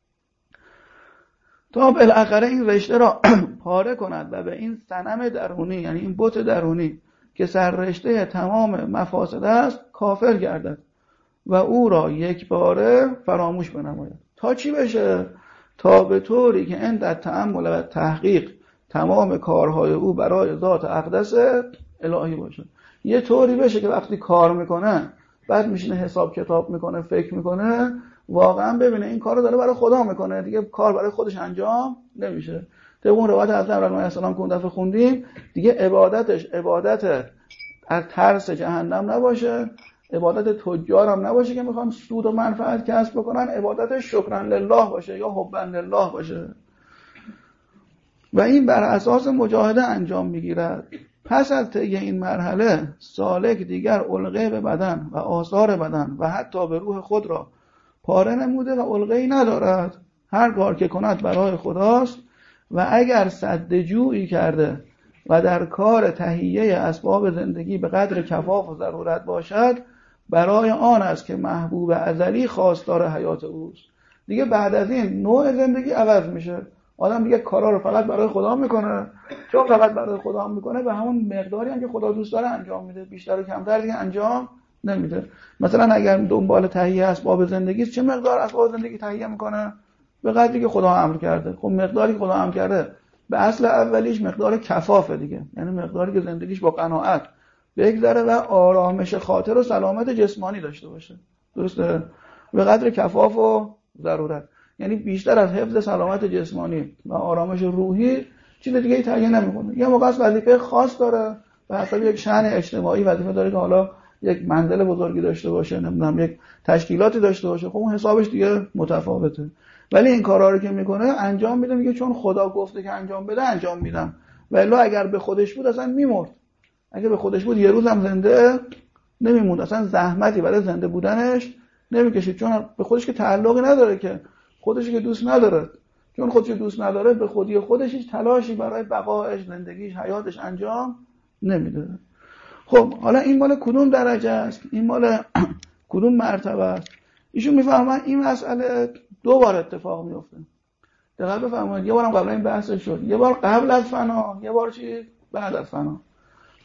تا بالاخره این رشته را پاره کند و به این صنم درونی، یعنی این بت درونی که سر رشته تمام مفاسد است کافر گردد و او را یک باره فراموش بنماید. تا چی بشه؟ تا به طوری که عند تأمل و تحقیق تمام کارهای او برای ذات اقدس الهی باشه. یه طوری بشه که وقتی کار میکنه بعد میشینه حساب کتاب میکنه، فکر میکنه، واقعا ببینه این کارو داره برای خدا میکنه، دیگه کار برای خودش انجام نمیشه. طبق اون روایت حضرت ابراهیم علیه السلام که اون دفعه خوندیم، دیگه عبادتش عبادت از ترس جهنم نباشه، عبادت تجار هم نباشه که میخوان سود و منفعت کسب بکنن، عبادت شکران لله باشه یا حبا لله باشه و این بر اساس مجاهده انجام میگیرد. پس از طی این مرحله سالک دیگر علقه به بدن و آثار بدن و حتی به روح خود را پاره نموده و علقه‌ای ندارد. هر کار که کند برای خداست و اگر سد جویی کرده و در کار تهیه اسباب زندگی به قدر کفاف و ضرورت باشد برای آن است که محبوب ازلی خواستار حیات اوست. دیگه بعد از این نوع زندگی عوض میشه، آدم دیگه کارا رو فقط برای خدا میکنه، چون فقط برای خدا میکنه به همون مقداری هم که خدا دوست داره انجام میده، بیشتر و کمتر دیگه انجام نمیده. مثلا اگر دنبال تهیه اسباب زندگی چه مقدار اسباب زندگی تهیه میکنه؟ به قدری که خدا امر کرده. خب مقداری که خدا امر کرده به اصل اولیش مقدار کفافه دیگه، یعنی مقداری که زندگیش با قناعت بگذره و آرامش خاطر و سلامت جسمانی داشته باشه. درسته؟ به قدر کفاف و ضرورت، یعنی بیشتر از حفظ سلامت جسمانی و آرامش روحی چیز دیگه ای تعیین نمیکنه. یه موقع وظیفه خاص داره و حسب یک شأن اجتماعی وظیفه داره که حالا یک منزل بزرگی داشته باشه، نمیدونم یک تشکیلاتی داشته باشه، خب اون حسابش دیگه متفاوته. ولی این کارا رو که میکنه انجام میده، میگه چون خدا گفته که انجام بده انجام میدم. ولی اگر به خودش بود اصلا میمرد، اگه به خودش بود یه روزم زنده نمیموند، اصلا زحمتی برای زنده بودنش نمیکشید، چون به خودش که تعلقی نداره، که خودش که دوست نداره، چون خودش دوست نداره به خودی خودش هیچ تلاشی برای بقایش، زندگیش، حیاتش انجام نمیده. خب حالا این مال کدوم درجه است؟ این مال کدوم مرتبه است؟ ایشون میفهمن این مسئله دو بار اتفاق میفته. دقیق بفرمایید، یه بارم قبل این بحث شد، یه بار قبل از فنا، یه بار چی بعد از فنا.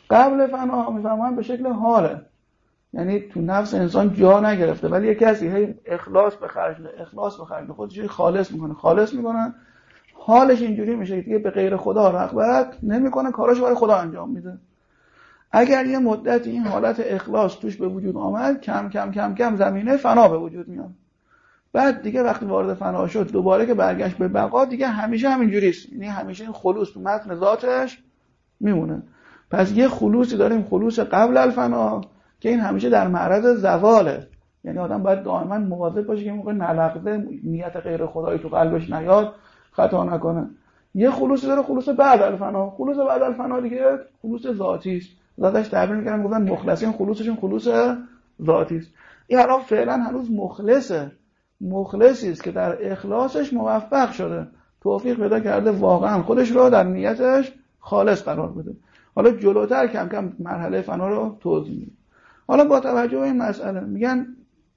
قبل فنا میفهمن به شکل حاله، یعنی تو نفس انسان جا نگرفته، ولی یه کسی هی اخلاص به خرج خودش خالص میکنه، حالش اینجوری میشه که دیگه به غیر خدا رغبت نمیکنه، کاراشو برای خدا انجام میده. اگر یه مدت این حالت اخلاص توش به وجود آمد، کم کم کم کم زمینه فنا به وجود میاد. بعد دیگه وقتی وارد فنا شد، دوباره که برگشت به بقا، دیگه همیشه همینجوریه، یعنی همیشه این خلوص تو متن ذاتش میمونه. پس یه خلوصی داریم، خلوص قبل الفنا، که این همیشه در معرض زواله، یعنی آدم باید دائما مواظب باشه که موقع نلغزه نیت غیر خدایی تو قلبش نیاد، خطا نکنه. یه خلوصی داره، خلوص بعد الفنا. خلوص بعد الفنا دیگه خلوص ذاتی است. ذاتش تعبیر می‌کنن، گفتن مخلصین خلوصشون خلوص ذاتی است. این الان فعلا هنوز مخلصی است که در اخلاصش موفق شده، توفیق پیدا کرده واقعا خودش رو در نیتش خالص قرار بده. حالا جلوتر کم کم مرحله فنا رو توضیح میدیم. حالا با توجه به این مسئله میگن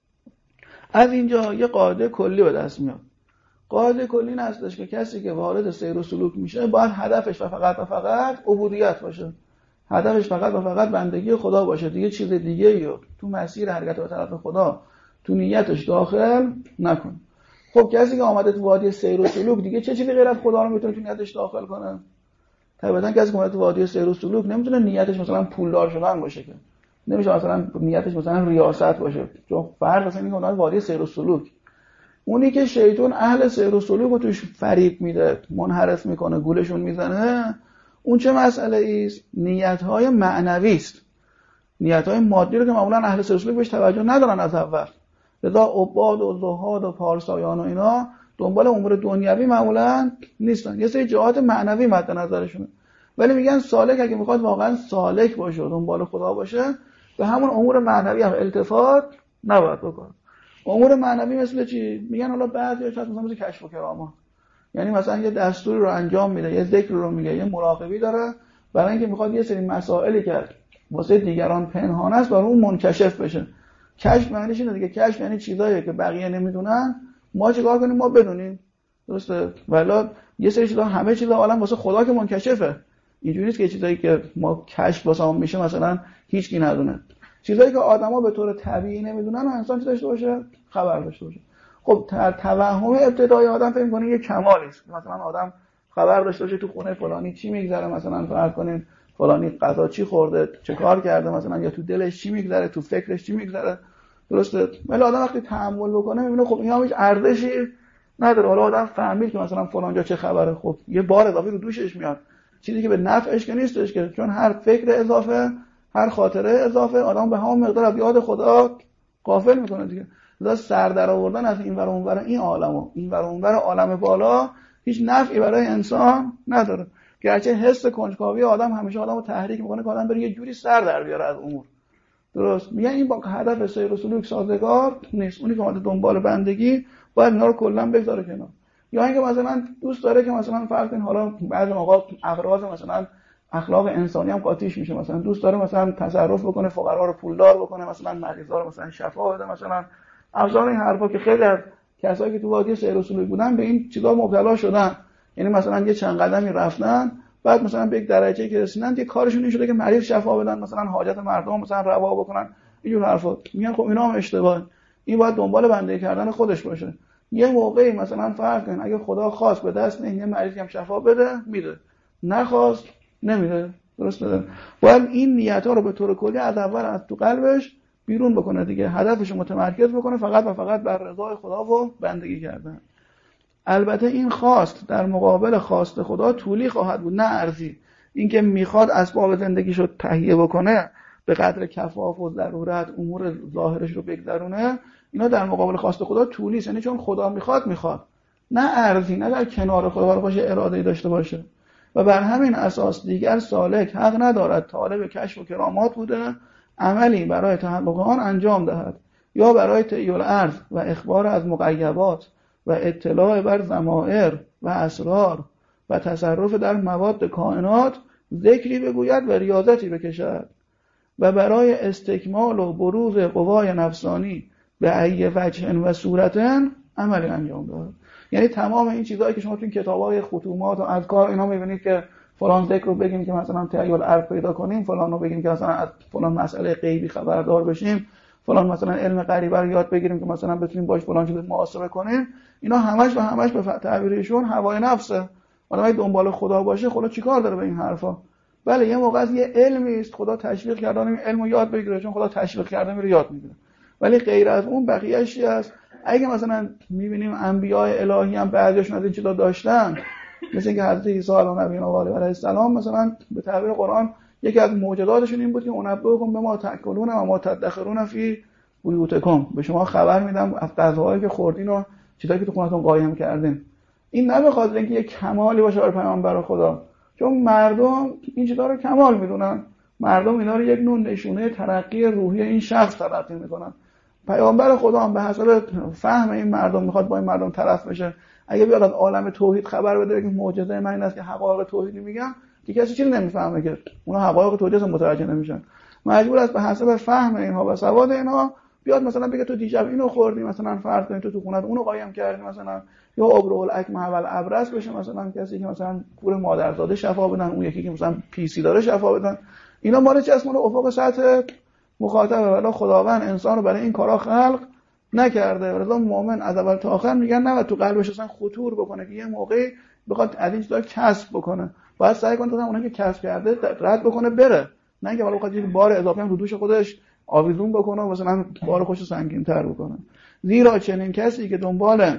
از اینجا یه قاعده کلی به دست میاد. قاعده کلی این هستش که کسی که وارد سیر و سلوک میشه باید هدفش فقط عبودیت باشه، هدفش فقط بندگی خدا باشه، دیگه چیز دیگه رو تو مسیر حرکت به طرف خدا تو نیتش داخل نکنه. خب کسی که آمده تو وادی سیر و سلوک دیگه چه چیزی غیر از خدا رو میتونه تو نیتش داخل کنه؟ طبعا کسی که اومده تو وادی سیر و سلوک نمیتونه نیتش مثلا پولدار شدن باشه، که نمیشه مثلا نیتش مثلا ریاست باشه، چون فرق مثلا این اونها وادی سیر و سلوک. اونی که شیطان اهل سیر و سلوک رو توش فریب میده، منحرف میکنه، گولشون میزنه، اون چه مسئله است؟ نیت‌های معنوی است، نیت‌های مادی رو که معمولا اهل سیر و سلوک بهش توجه ندارن از اول. لذا عباد و زهاد و پارسایان و اینا دنبال امور دنیوی معمولا نیستن، یه سری جهات معنوی مد نظرشونه. ولی میگن سالک اگه میخواد واقعا سالک باشه و دنبال خدا باشه، به همون امور معنوی هم التفات نباید بکنه. امور معنوی مثل چی؟ میگن حالا بعضی‌هاش مثلا کشف و کرامات، یعنی مثلا یه دستوری رو انجام میده، یه ذکر رو میگه، یه مراقبی داره، برای اینکه میخواد یه سری مسائلی که واسه دیگران پنهان است برای اون منکشف بشه. کشف معنیش اینه دیگه، کشف یعنی چیزایی که بقیه نمیدونن ما چیکار کنیم ما بدونیم، درسته؟ ولی یه سری چیزا، همه چیزا عالم واسه خدا که منکشفه، اینجوری نیست که چیزایی که ما کشف واسه هم میشه مثلا هیچ کی ندونه. چیزایی که آدما به طور طبیعی نمیدونن و انسان چه داشته باشه، خبر داشته باشه. خب توهم ابتدای آدم فکر می‌کنه یه کمالی است، مثلا آدم خبر داشته باشه تو خونه فلانی چی میگذره، مثلا فرض کنین فلانی غذا چی خورده، چه کار کرده، مثلا یا تو دلش چی میگذره، تو فکرش چی میگذره، درسته؟ ولی آدم وقتی تأمل بکنه میبینه خب اینا هیچ ارزشی نداره. حالا آدم فهمید که مثلا فلان جا چه خبره، خب یه بار اضافی رو دوشش میاد، چیزی که به نفعش که نیستش، که چون هر فکر اضافه، هر خاطره اضافه آدم به همون مقدار از یاد خدا غافل میکنه دیگه. لذا سر در آوردن از این ور اون ور این عالمو، این ور اون ور عالم بالا هیچ نفعی برای انسان نداره. گرچه حس کنجکاوی آدم همیشه آدمو تحریک میکنه که آدم بره یه جوری سر در بیاره از امور، درست؟ میگن این با هدف سیر و سلوک سازگار نیست. اونی که اومده دنبال بندگی باید اینا رو کلا بگذاره کنار. یا اینکه مثلا دوست داره که مثلا فرض کن حالا بعضی موقع اغراض مثلا اخلاق انسانی هم قاطیش میشه، مثلا دوست داره مثلا تصرف بکنه، فقرا رو پولدار بکنه، مثلا مریضا رو مثلا شفا بده، مثلا افزار این حرفا که خیلی از کسایی که تو وادی سیر و سلوک بودن به این چیزا مبتلا شدن. یعنی مثلا یه چند قدمی رفتن، بعد مثلا به یک درجه‌ای که رسیدن دیگه کارشون این شده که مریض شفا بدن، مثلا حاجت مردم مثلا روا بکنن، اینجور حرفا. میگن خب اینا هم اشتباهه، این باید دنبال بندگی کردن خودش باشه. یه موقعی مثلا فرض کن اگه خدا خواست به دست این مریضی هم شفا بده میده، نخواست نمیده، درسته؟ باید این نیت‌ها رو به طور کلی از اول از تو قلبش بیرون بکنه دیگه، هدفش رو متمرکز بکنه فقط و فقط بر رضای خدا و بندگی کردن. البته این خواست در مقابل خواست خدا طولی خواهد بود، نه ارزی. اینکه میخواد اسباب زندگیشو تهیه بکنه به قدر کفاف و ضرورت امور ظاهرش رو بگذرونه، اینا در مقابل خواست خدا طولی است. یعنی چون خدا میخواد، نه ارزی، نه در کنار خدا باشه اراده‌ای داشته باشه. و بر همین اساس دیگر سالک حق ندارد طالب کشف و کرامات بوده عملی برای تحقق آن انجام دهد، یا برای طی الارض و اخبار از مغیبات و اطلاع بر ضمائر و اسرار و تصرف در مواد کائنات ذکری بگوید و ریاضتی بکشد، و برای استکمال و بروز قوای نفسانی به ای وجه و صورتن عملی انجام دهد. یعنی تمام این چیزایی که شما تو این کتاب‌های ختومات و اذکار اینا می‌بینید که فلان ذکر رو بگیم که مثلا تأیید الارض پیدا کنیم، فلان رو بگیم که مثلا از فلان مسئله غیبی خبردار بشیم، فلان مثلا علم غریبه رو یاد بگیریم که مثلا بتونیم باش فلان چیز محاسبه کنیم. اینا همش به تعبیرشون هوای نفسه. آدم اگه دنبال خدا باشه، خدا چیکار داره به این حرفا؟ بله یه موقع از یه علمی است خدا تشویق کرده این علمو یاد بگیره، چون خدا تشویق کرده میره یاد میگیره. ولی غیر از اون بقیه‌اش چی است؟ اگه مثلا می‌بینیم انبیاء الهی هم بعضیشون از این چیزا داشتن، مثل اینکه حضرت عیسی علیه السلام مثلا به تعبیر قرآن یکی از معجزاتشون این بود که انبئکم بما تأکلون و ما تدخرون فی بیوتکم، به شما خبر میدم از غذاهایی که خوردین و چیزایی که تو خونتون قایم کردین. این نه به خاطر اینکه یک کمالی باشه برای پیامبر خدا، چون مردم این چیزا رو کمال میدونن، مردم اینا رو یک نوع نشونه ترقی روحی این شخص تلقی میکنن. پیامبر خدا هم به حسب فهم این مردم میخواد با این مردم طرف بشه. اگه بیاد از عالم توحید خبر بده که معجزه من این است که حقایق توحیدی میگم، که کسی چیزی نمیفهمه، که اونا حقایق توحید متوجه نمیشن، مجبور است به حسب فهم اینها و سواد اینها بیاد مثلا بگه تو دیشب اینو خوردی، مثلا فرض کن تو خونت اونو قایم کردی، مثلا یا ابرول اکمه و الابرص بشه، مثلا کسی که مثلا کور مادرزاده شفا بدن، اون یکی که مثلا پی سی داره شفا بدن. اینا مال چه اسمه افق سطح مخاطبه، ولی خداوند انسان رو برای این کارا خلق نکرده. ولذا مؤمن از اول تا آخر میگن نه تو قلبش اصلا خطور بکنه که یه موقعی بخواد از این چیزا کسب بکنه، باید سعی کنه تا اونایی که کسب کرده رد بکنه بره، نه اینکه والا بخواد یه بار اضافه هم رو دوش خودش آویزون بکنه و مثلا بار خوش سنگین‌تر بکنه. زیرا چنین کسی که دنبال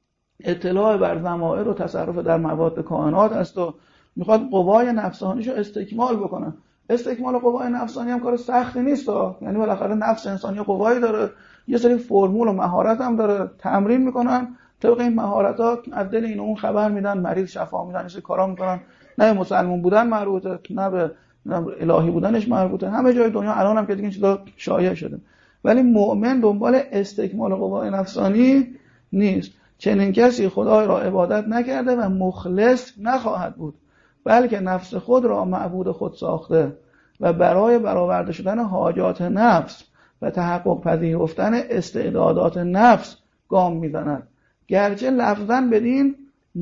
اطلاع بر ضمائر و تصرف در مواد کائنات است و میخواد قوای نفسانیشو استکمال بکنه. استکمال قوای نفسانی هم کار سختی نیست، یعنی بالاخره نفس انسانی قوایی داره، یه سری فرمول و مهارت هم داره، تمرین میکنن طبق این مهارتات از دل این اون خبر میدن، مریض شفا میدن، این کارا میکنن. نه مسلمان بودن مربوطه، نه به الهی بودنش مربوطه، همه جای دنیا الان هم که دیگه این چیزا شایع شده. ولی مؤمن دنبال استکمال قوای نفسانی نیست. چنین کسی خدای را عبادت نکرده و مخلص نخواهد بود، بلکه نفس خود را معبود خود ساخته و برای برآورده شدن حاجات نفس و تحقق پذیرفتن استعدادات نفس گام میزند، گرچه لفظاً بدین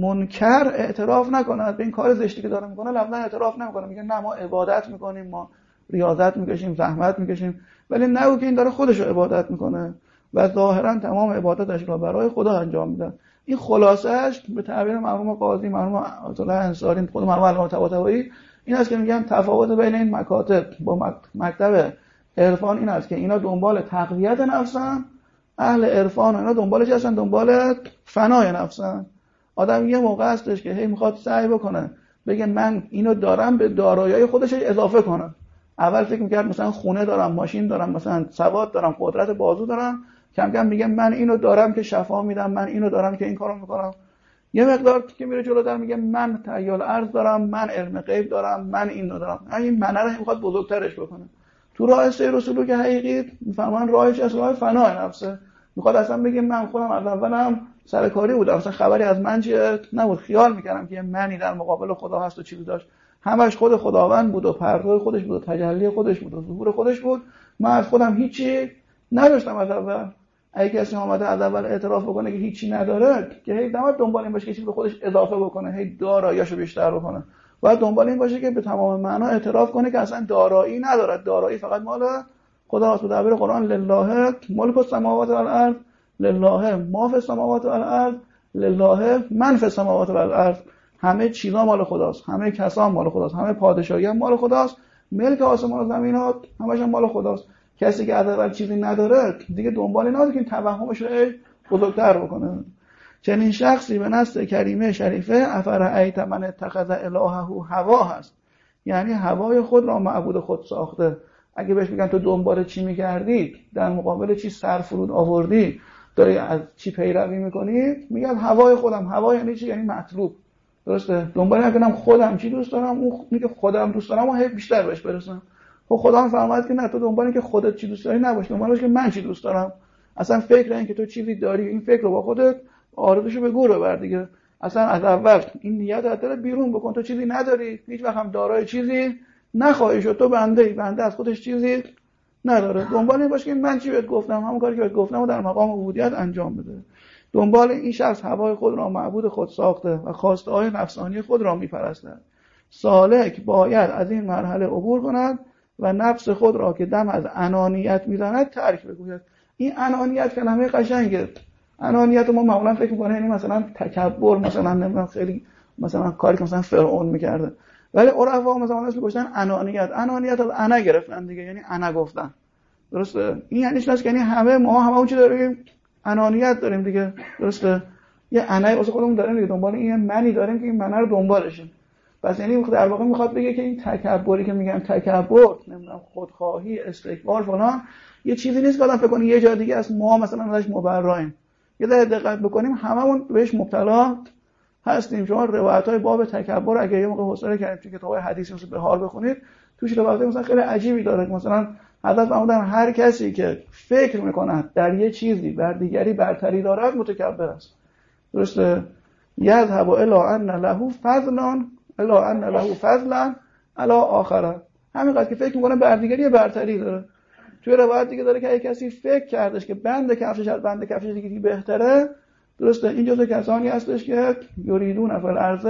منکر اعتراف نکند. به این کار زشتی که داره میکنه لفظاً اعتراف نمیکنه، میگه نه ما عبادت میکنیم، ما ریاضت میکشیم، زحمت میکشیم، ولی نه که این داره خودش رو عبادت میکنه و ظاهراً تمام عبادتش را برای خدا انجام میده. این خلاصه‌اش به تعبیر مرحوم قاضی، مرحوم آیت الله انصاری، خود مرحوم علامه طباطبایی این است که میگن تفاوت بین این مکاتب با مکتب عرفان این است که اینا دنبال تقویت نفسن، اهل عرفان اینا دنبالش هستن، دنبال فنای نفسن. آدم یه موقع هستش که هی میخواد سعی بکنه بگه من اینو دارم، به دارایی‌های خودش اضافه کنه. اول فکر می‌کرد مثلا خونه دارم، ماشین دارم، مثلا سواد دارم، قدرت بازو دارم، کم کم میگه من اینو دارم که شفا میدم، من اینو دارم که این کارو میکنم. یه مقدار که میره جلوتر میگه من تأیید الارض دارم، من علم غیب دارم، من اینو دارم. این منه رو میخواد بزرگترش بکنه. تو راه سیر و سلوک حقیقی میفهمن راهش از راه فنای نفسه. میخواد اصلا بگه من خودم از اولم سرکاری بودم، اصلا خبری از من چیه نبود، خیال میکردم که منی در مقابل خدا هست و چیزی داشت، همش خود خداوند بود و پرتو خودش بود و تجلی خودش بود و ظهور خودش بود، من از خودم هیچی نداشتم از اول. اگه کسی اومده از اول اعتراف بکنه که هیچی نداره، که هی دنبال این باشه که چیزی به خودش اضافه بکنه، هی داراییاشو بیشتر بکنه، باید دنبال این باشه که به تمام معنا اعتراف کنه که اصلا دارایی نداره، دارایی فقط مال خداست. به تعبیر قرآن لله ملک السماوات والارض، لله ما فی السماوات والارض، لله من فی السماوات والارض. همه چیزا مال خداست، همه کسان مال خداست، همه پادشاهی هم مال خداست، ملک آسمان و زمینات همش هم مال خداست. کسی که از اول چیزی نداره دیگه دنبال این که این توهمش رو بزرگتر بکنه. چنین شخصی به نص کریمه شریفه افرأیت من اتخذ الهه هواه است، یعنی هوای خود را معبود خود ساخته. اگه بهش میگن تو دنبال چی میکردی، در مقابل چی سرفرود آوردی، داری از چی پیروی میکنی، میگن هوای خودم. هوا یعنی چی؟ یعنی مطلوب. درسته؟ دنبال نکنم خودم چی دوست دارم، اون میگه خودم دوست دارم و هی بیشتر بهش برسم. خب خدا هم فرمود که نه، تو دنبال اینکه خودت چی دوست داری نباش، دنبال باش که من چی دوست دارم. اصلا فکر این که تو چیزی داری، این فکر رو با خودت آرزوشو به گور ببر دیگه. اصلا از اول این نیت از دلت بیرون بکن، تو چیزی نداری، هیچ وقت هم دارای چیزی نخواهی شد. تو بنده از خودش چیزی نداره. دنبال این باش که من چی بهت گفتم، همون کاری که بهت گفتم و در مقام عبودیت انجام بده. دنبال این شخص هوای خود را معبود خود ساخته و خواسته‌های نفسانی خود را میپرستد. سالک باید از این مرحله عبور کند و نفس خود را که دم از انانیت میزند ترک بگوید. این انانیت کلمه قشنگه. انانیت ما معمولا فکر می‌کنه یعنی مثلا تکبر، مثلا نمیدونم خیلی مثلا کاری که مثلا فرعون می‌کرده، ولی عرفا مثلا اسم گذاشتن انانیت از انا گرفتن دیگه، یعنی انا گفتن. درسته؟ این یعنی چی؟ یعنی همه اون چی داریم؟ انانیت داریم دیگه. درسته؟ یه انای واسه خودمون داریم دیگه، دنبال این منی داریم که این من رو دنبالشیم. پس یعنی در واقع میخواد بگه که این تکبری که میگن تکبر، نمیدونم خودخواهی، استکبار فلان، یه چیزی نیست که آدم فکر کنه یه جای دیگه از ما مثلا ازش مبراییم. یه ذره دقت بکنیم هممون بهش مبتلا هستیم. شما روایت‌های باب تکبر اگه یه موقع حوصله کردید تو کتاب‌های حدیثی مثل بهار بخونید، توش روایت مثلا خیلی عجیبی داره. مثلا حضرت فرمودن هر کسی که فکر می‌کند در یه چیزی بر دیگری برتری دارد متکبر است. درسته؟ یذهب الی ان له فضلا علی آخر. همینقدر که فکر می‌کنه بر دیگری برتری داره. توی روایت دیگه داره که اگه کسی فکر کردش که بند کفشش از بند کفش دیگه بهتره، درسته، این جزء کسانی هستش که یریدون فی الارض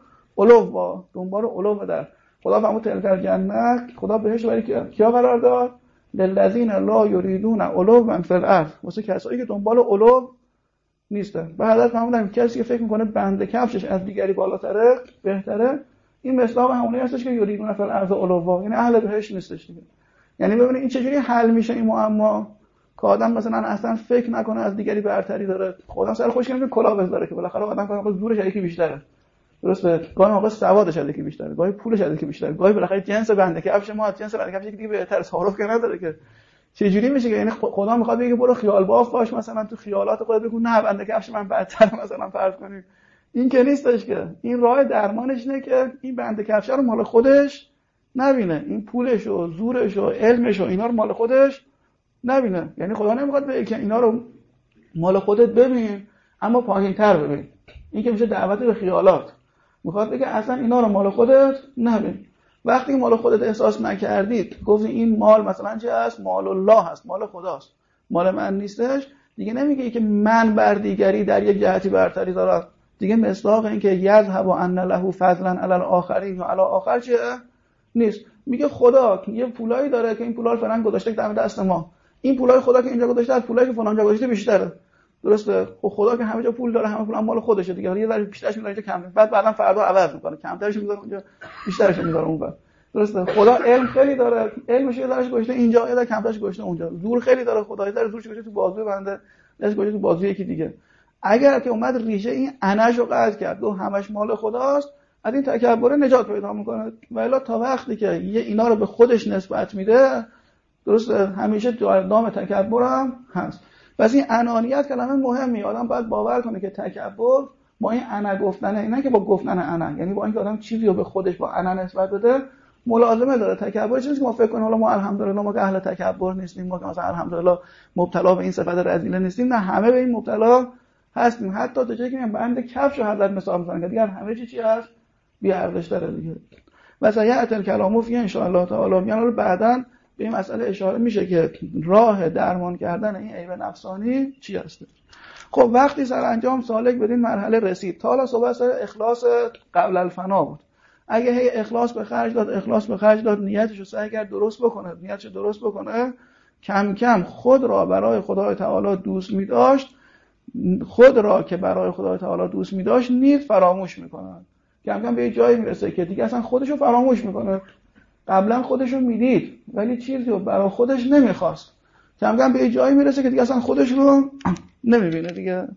علوا، دنبال علو در. خدا فرمود تلک الجنه، خدا بهش برای کیا قرار داد؟ للذین لا یریدون علوا فی الارض، واسه کسایی که دنبال علو نیستن. به حضرت فرمودن کسی که فکر میکنه بند کفشش از دیگری بالاتره، بهتره، این مصداق همونی هستش که یریدون فی الارض علوا، یعنی اهل بهشت نیستش دیگه. یعنی ببینید این چجوری حل میشه این معما که آدم مثلا اصلا فکر نکنه از دیگری برتری داره. خدا سر خوش کنه کلاه بذاره که بالاخره آدم کنه زورش یکی بیشتره. درسته؟ گاهی موقع سوادش یکی بیشتره، گاهی پولش یکی بیشتره، گاهی بالاخره جنس بنده کفش ما از جنس بنده کفش دیگه بهتره، تعارف که نداره که. چجوری میشه که یعنی خدا میخواد بگه برو خیال باف باش، مثلا تو خیالات خودت بگو نه بنده کفش من برتر، مثلا فرض کنیم. این که نیستش که. این راه درمانش اینه که این بنده کفش رو مال خودش نبینه، این پولش و زورش و علمش و اینا رو مال خودش نبینه. یعنی خدا نمیخواد بگه که اینا رو مال خودت ببین اما پایین‌تر ببین. این که میشه دعوت به خیالات. میخواد بگه اصلا اینا رو مال خودت نبین. وقتی مال خودت احساس نکردید، گفتی این مال مثلا چه است؟ مال الله هست، مال خداست، مال من نیستش، دیگه نمیگه که من بر دیگری در یک جهتی برتری دارم. دیگه مصداق این که یذهب ان له فضلا علی الاخرین و علی آخر چیه؟ نیست. میگه خدا یه پولایی داره که این پولا رو فلان گذاشته در دست ما، این پولای خدا که اینجا گذاشته از پولایی که فلان جا گذاشته بیشتره. درسته؟ خب خدا که همه جا پول داره، همه پول مال خودشه دیگه. حالا یه ذره بیشترش میذاره اینجا، کم بعدا فردا عوض میکنه، کمترش میذاره اونجا، بیشترش میذاره اونجا. درسته؟ خدا علم خیلی داره، علمش یه ذره گذاشته اینجا، یه ذره کمترش گذاشته اونجا. زور خیلی داره خدا، یه ذره زورش گذاشته تو بازوی بنده، یه گذاشته تو بازوی یکی دیگه. اگر که اومد ریشه این اناشو قطع کرد و همش مال خداست، از این تکبر نجات پیدا میکنه. و الا تا وقتی که اینا رو به خودش نسبت میده، درسته، همیشه دام تکبر هم هست. پس این انانیت کلمه مهمی، آدم باید باور کنه که تکبر با این انا گفتنه، نه که با گفتن انا، یعنی با اینکه آدم چیزی رو به خودش با انا نسبت بده ملازمه داره. تکبر چیزی که ما فکر کنیم حالا ما الحمدلله ما که اهل تکبر نیستیم، ما که مثلا الحمدلله مبتلا به این صفت رذیله نیستیم، نه همه به این مبتلا هستیم. حتی تا جایی که میگم بنده کفشو حضرت مثال میزنن که دیگه همه چی هست بی ارزش داره دیگه. مثلا یعتل کلامو فی ان شاء الله تعالی، میگن رو بعداً به این مسئله اشاره میشه که راه درمان کردن این عیب نفسانی چی هست. خب وقتی سرانجام سالک به این مرحله رسید، تا حالا صحبت سر اخلاص قبل الفنا بود. اگه هی اخلاص به خرج داد، نیتش رو سعی کرد درست بکنه، نیتش درست بکنه، کم کم خود را برای خدای تعالی دوست می‌داشت، خود را که برای خدای تعالی دوست می‌داشت نیز فراموش می‌کنه. کم کم به یه جایی میرسه که دیگه اصلا خودشو فراموش می‌کنه. قبلا خودشو میدید ولی چیزی رو برای خودش نمیخواست. کم کم به یه جایی میرسه که دیگه اصلا خودش رو نمیبینه دیگه،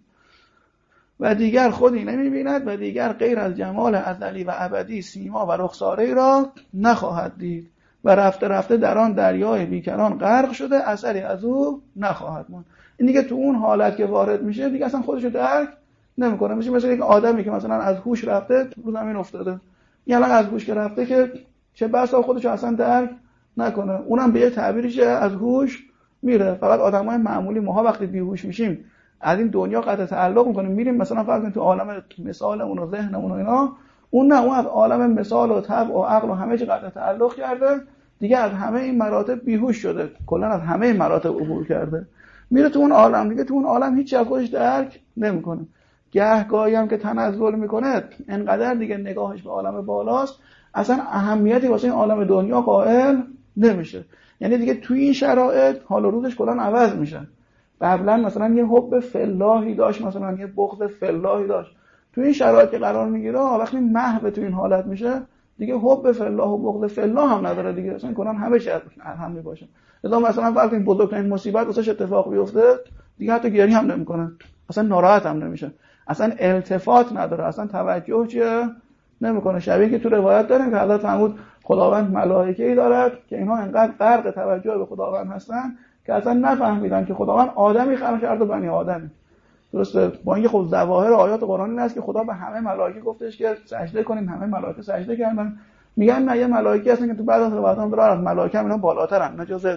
و دیگر خودی نمیبیند و دیگر غیر از جمال ازلی و ابدی سیما و رخساره را نخواهد دید و رفته رفته در آن دریای بیکران غرق شده، اثری از او نخواهد ماند. این دیگه تو اون حالت که وارد میشه دیگه اصلا خودش رو درک نمیکنه. میشه مثل یک آدمی که مثلا از هوش رفته رو زمین افتاده، یعنی از هوش که رفته که چه بسا خودش رو اصلا درک نکنه، اونم به یه تعبیریش از هوش میره. فقط آدمای معمولی ماها وقتی بیهوش میشیم از این دنیا قطع تعلق میکنیم، میریم مثلا فرض کنید تو عالم مثالمون و ذهنمون و اینا، اون نه، اون از عالم مثال و طبع و عقل و همه چی قطع تعلق کرده دیگه، از همه این مراتب بیهوش شده، کلا از همه این مراتب عبور کرده، میره تو اون عالم دیگه. تو اون عالم هیچ چیز خودش درک نمیکنه. گاهی هم که تنزل میکنه انقدر دیگه نگاهش به عالم بالاست، اصلا اهمیتی واسه این عالم دنیا قائل نمیشه. یعنی دیگه توی این شرایط حال و روزش کلا عوض میشه. قبلا مثلا یه حب فلاحی داشت، مثلا یه بغض فلاحی داشت، توی این شرایط که قرار میگیره وقتی محو تو این حالت میشه دیگه حب فلاح و بغض فلاح هم نداره دیگه، اصلا کلا همه چی هم میباشه. لذا مثلا فرض کنید بزرگترین مصیبت واسش اتفاق بیفته دیگه حتی گریه هم نمیکنه، اصلا ناراحت هم نمیشه، اصلا التفات نداره، اصلا توجه چیه نمیکنه. شبیه که تو روایت داریم که حضرت فرمود خداوند ملائکه‌ای دارد که اینها انقدر غرق توجه به خداوند هستن که اصلا نفهمیدن که خداوند آدمی خلق کرده بنی آدمی. درسته؟ با اینکه خب ظواهر آیات قرآنی هست که خدا به همه ملائکه گفتش که سجده کنین، همه ملائکه سجده کردن. میگن نه، یه ملائکه هستن که تو بعضی روایات هم داره از ملائکه اینا بالاترن، نه جز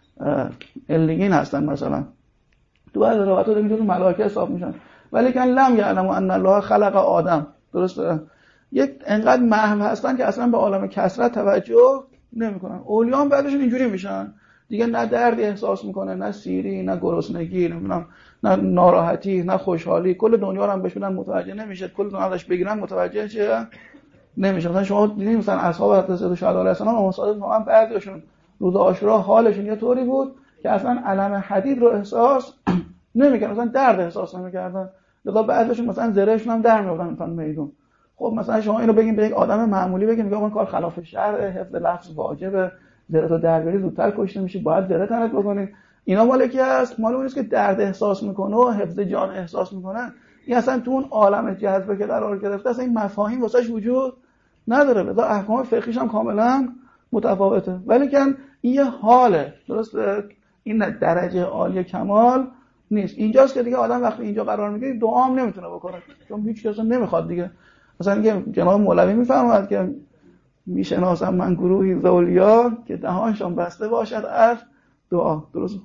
علیین هستن، مثلا تو بعضی روایات داره میگه ملائکه حساب میشن، ولی کن لم یعلم ان الله خلق آدم. درسته؟ یک انقدر محو هستن که اصلا به عالم کثرت توجه نمیکنن. اولیاء بعدشون اینجوری میشن دیگه، نه درد احساس میکنه، نه سیری، نه گرسنگی، نمیدونم، نه ناراحتی، نه خوشحالی. کل دنیا رو هم بهش بدن متوجه نمیشه، کل دنیا ازش بگیرن متوجه چه نمیشه. مثلا شما دیدین مثلا اصحاب حضرت شهدا علیه السلام امام صادق واقعا بعضیشون روز عاشورا حالشون یه طوری بود که اصلا علم حدید رو احساس نمیکردن، مثلا درد احساس نمیکردن. لذا بعضیشون مثلا زرهشون هم در میآوردن مثلا میدون. خب مثلا شما اینو بگین به یک آدم معمولی، بگین میگه اون کار خلاف شرع، حفظ لفظ واجبه، زرهتو دربری زودتر کشته میشی، باید زره تنت بکنی. اینا مال کی است؟ مال اون است که درد احساس میکنه و حفظ جان احساس میکنه. این اصلا تو اون عالم جذبه که قرار گرفته اصلا این مفاهیم واسش وجود نداره، لذا احکام فقهیش هم کاملا متفاوته. ولی که این یه حاله، درسته؟ این درجه عالی کمال نیست. اینجاست که دیگه آدم وقتی اینجا قرار میگیره دعا هم نمیتونه بکنه، چون هیچ کس نمیخواد دیگه. مثلا اینکه جناب مولوی میفرماید که میشناسم من گروهی زولیا که دهانشان بسته باشد از دعا.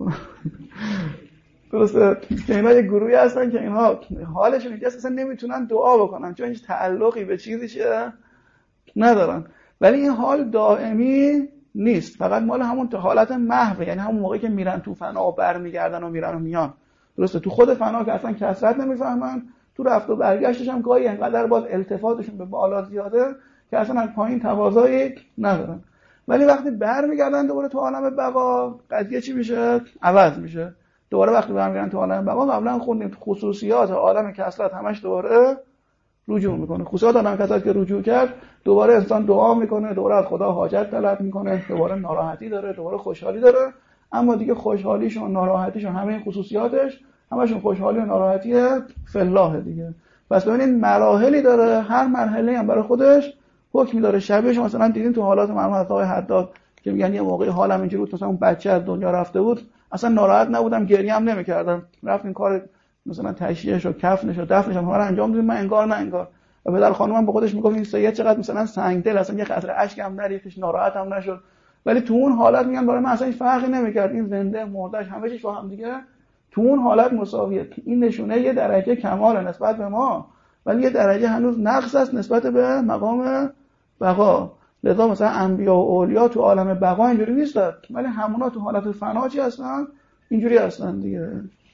درسته که اینا یه گروهی هستن که اینها حالشون اینجاست اصلا نمیتونن دعا بکنن، چون هیچ تعلقی به چیزی ندارن. ولی این حال دائمی نیست، فقط مال همون حالت محو، یعنی همون موقعی که میرن تو فنا و برمیگردن و میرن و میان. درسته؟ تو خود فنا که اصلا کثرت نمیفهمن، تو رفت و برگشتش هم گاهی انقدر باز التفاتشون به بالا زیاده که اصلا از پایین تقاضایی ندارن. ولی وقتی برمیگردن دوباره تو عالم بقا قضیه چی میشه؟ عوض میشه. دوباره وقتی برمیگردن تو عالم بقا، قبلا خوندیم خصوصیات عالم کثرت همش دوباره رجوع میکنه. خصوصیات عالم کثرت که رجوع کرد، دوباره انسان دعا میکنه، دوباره از خدا حاجت طلب میکنه، دوباره ناراحتی داره، دوباره خوشحالی داره. اما دیگه خوشحالیش و ناراحتیش و همه این خصوصیاتش همشون خوشحالی و ناراحتی فلاح دیگه. پس ببینید مراحلی داره، هر مرحله هم برای خودش حکمی داره. شبیهش مثلا دیدین تو حالات مرحوم آقای حداد که میگن یه موقعی حالم اینجوری بود، مثلا اون بچه از دنیا رفته بود، اصلا ناراحت نبودم، گریه هم نمی‌کردم، رفتیم کار مثلا تشییعش و کفنش و دفنش هم انجام دادیم، من انگار نه انگار. و پدر خانومم به خودش میگفت این سید چقدر مثلا سنگدل، اصلا یه قطره اشک هم نریختش، ناراحت هم نشد. ولی تو اون حالت میگن برای من اصلا هیچ فرقی نمی‌کرد، این زنده مردهش همه چیز با هم دیگه تو اون حالت مساویه. این نشونه یه درجه کمال نسبت به ما، ولی یه درجه هنوز نقص است نسبت به مقام بقا. لذا مثلا انبیا و اولیا تو عالم بقا اینجوری نیستن، ولی همونا تو حالت فنا چی هستن؟ اینجوری هستن دیگه.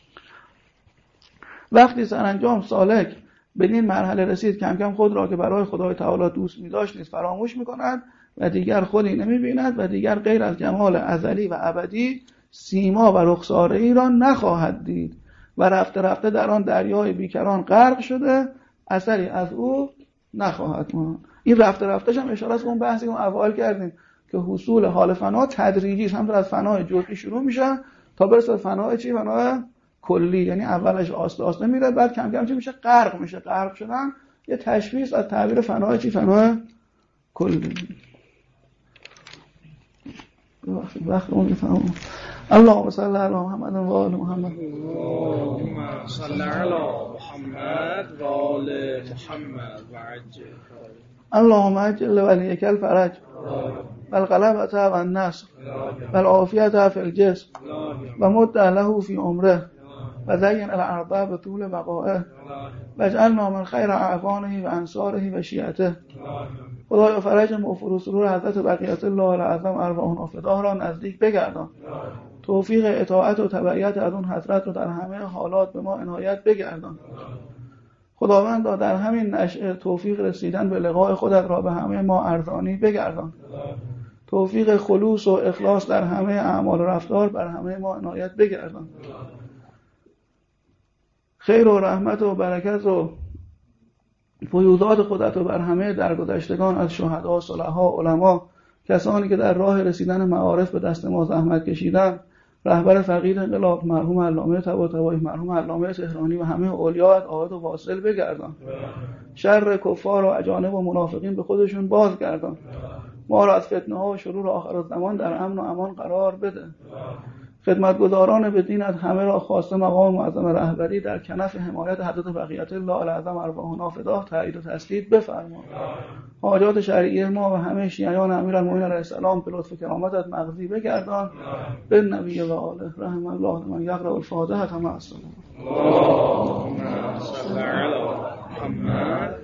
وقتی سرانجام سالک به این مرحله رسید کم کم خود را که برای خدای تعالی دوست می‌داشت نیز فراموش می‌کند و دیگر خودی نمی‌بیند و دیگر غیر از جمال ازلی و ابدی سیما و رخساره‌ای را نخواهد دید و رفته رفته در آن دریای بیکران غرق شده اثری از او نخواهد ماند. این رفته رفتهش هم اشاره است به اون بحثی که اول کردیم که حصول حال فنا تدریجی است، همونطور از فنای جزئی شروع میشه تا برسه فنای چی؟ فنای کلی. یعنی اولش آسته آسته میره، بعد کم کم چی میشه؟ غرق میشه. غرق شدن یه تشبیه است از تعبیر فنای چی؟ فنای کلی. وقت اون میفهمم. اللهم صل علی محمد و آل محمد. اللهم صل علی محمد و آل محمد و عجل. اللهم عجل ولیک الفرج والغلبة والنصر والعافیة فی الجسم و مد له فی عمره و زین الارض بطول بقائه و اجعلنا من خیر اعوانه و انصاره و شیعته. خدایا فرج مغفور و سرور حضرت بقیت الله العظم ارواحون افداه را نزدیک بگردان. توفیق اطاعت و تبعیت از اون حضرت رو در همه حالات به ما عنایت بگردان. خداوندا در همین نشأه توفیق رسیدن به لقاء خودت را به همه ما ارزانی بگردان. توفیق خلوص و اخلاص در همه اعمال و رفتار بر همه ما عنایت بگردان. خیر و رحمت و برکت و فیوضات خودت رو بر همه درگذشتگان از شهدا، صلحا، علما، کسانی که در راه رسیدن معارف به دست ما زحمت کشیدن، رهبر فقید انقلاب مرحوم علامه طباطبایی، مرحوم علامه تهرانی و همه اولیاءت عاهد و واصل بگردان. شر کفار و اجانب و منافقین به خودشون بازگردان. ما را از فتنه ها و شرور آخر الزمان در امن و امان قرار بده. خدمتگزاران به دینت همه را خواسته مقام معظم رهبری در کنف حمایت حضرت بقیت الله العظم ارواحنا فداه تایید و تسدید بفرما. حاجات شرعی ما و همه شیعیان امیرالمومنین علیه السلام به لطف کرامتت مقضی بگردان. به نبی و آله رحم الله من یقرأ الفاتحه مع السلام. اللهم صل علی محمد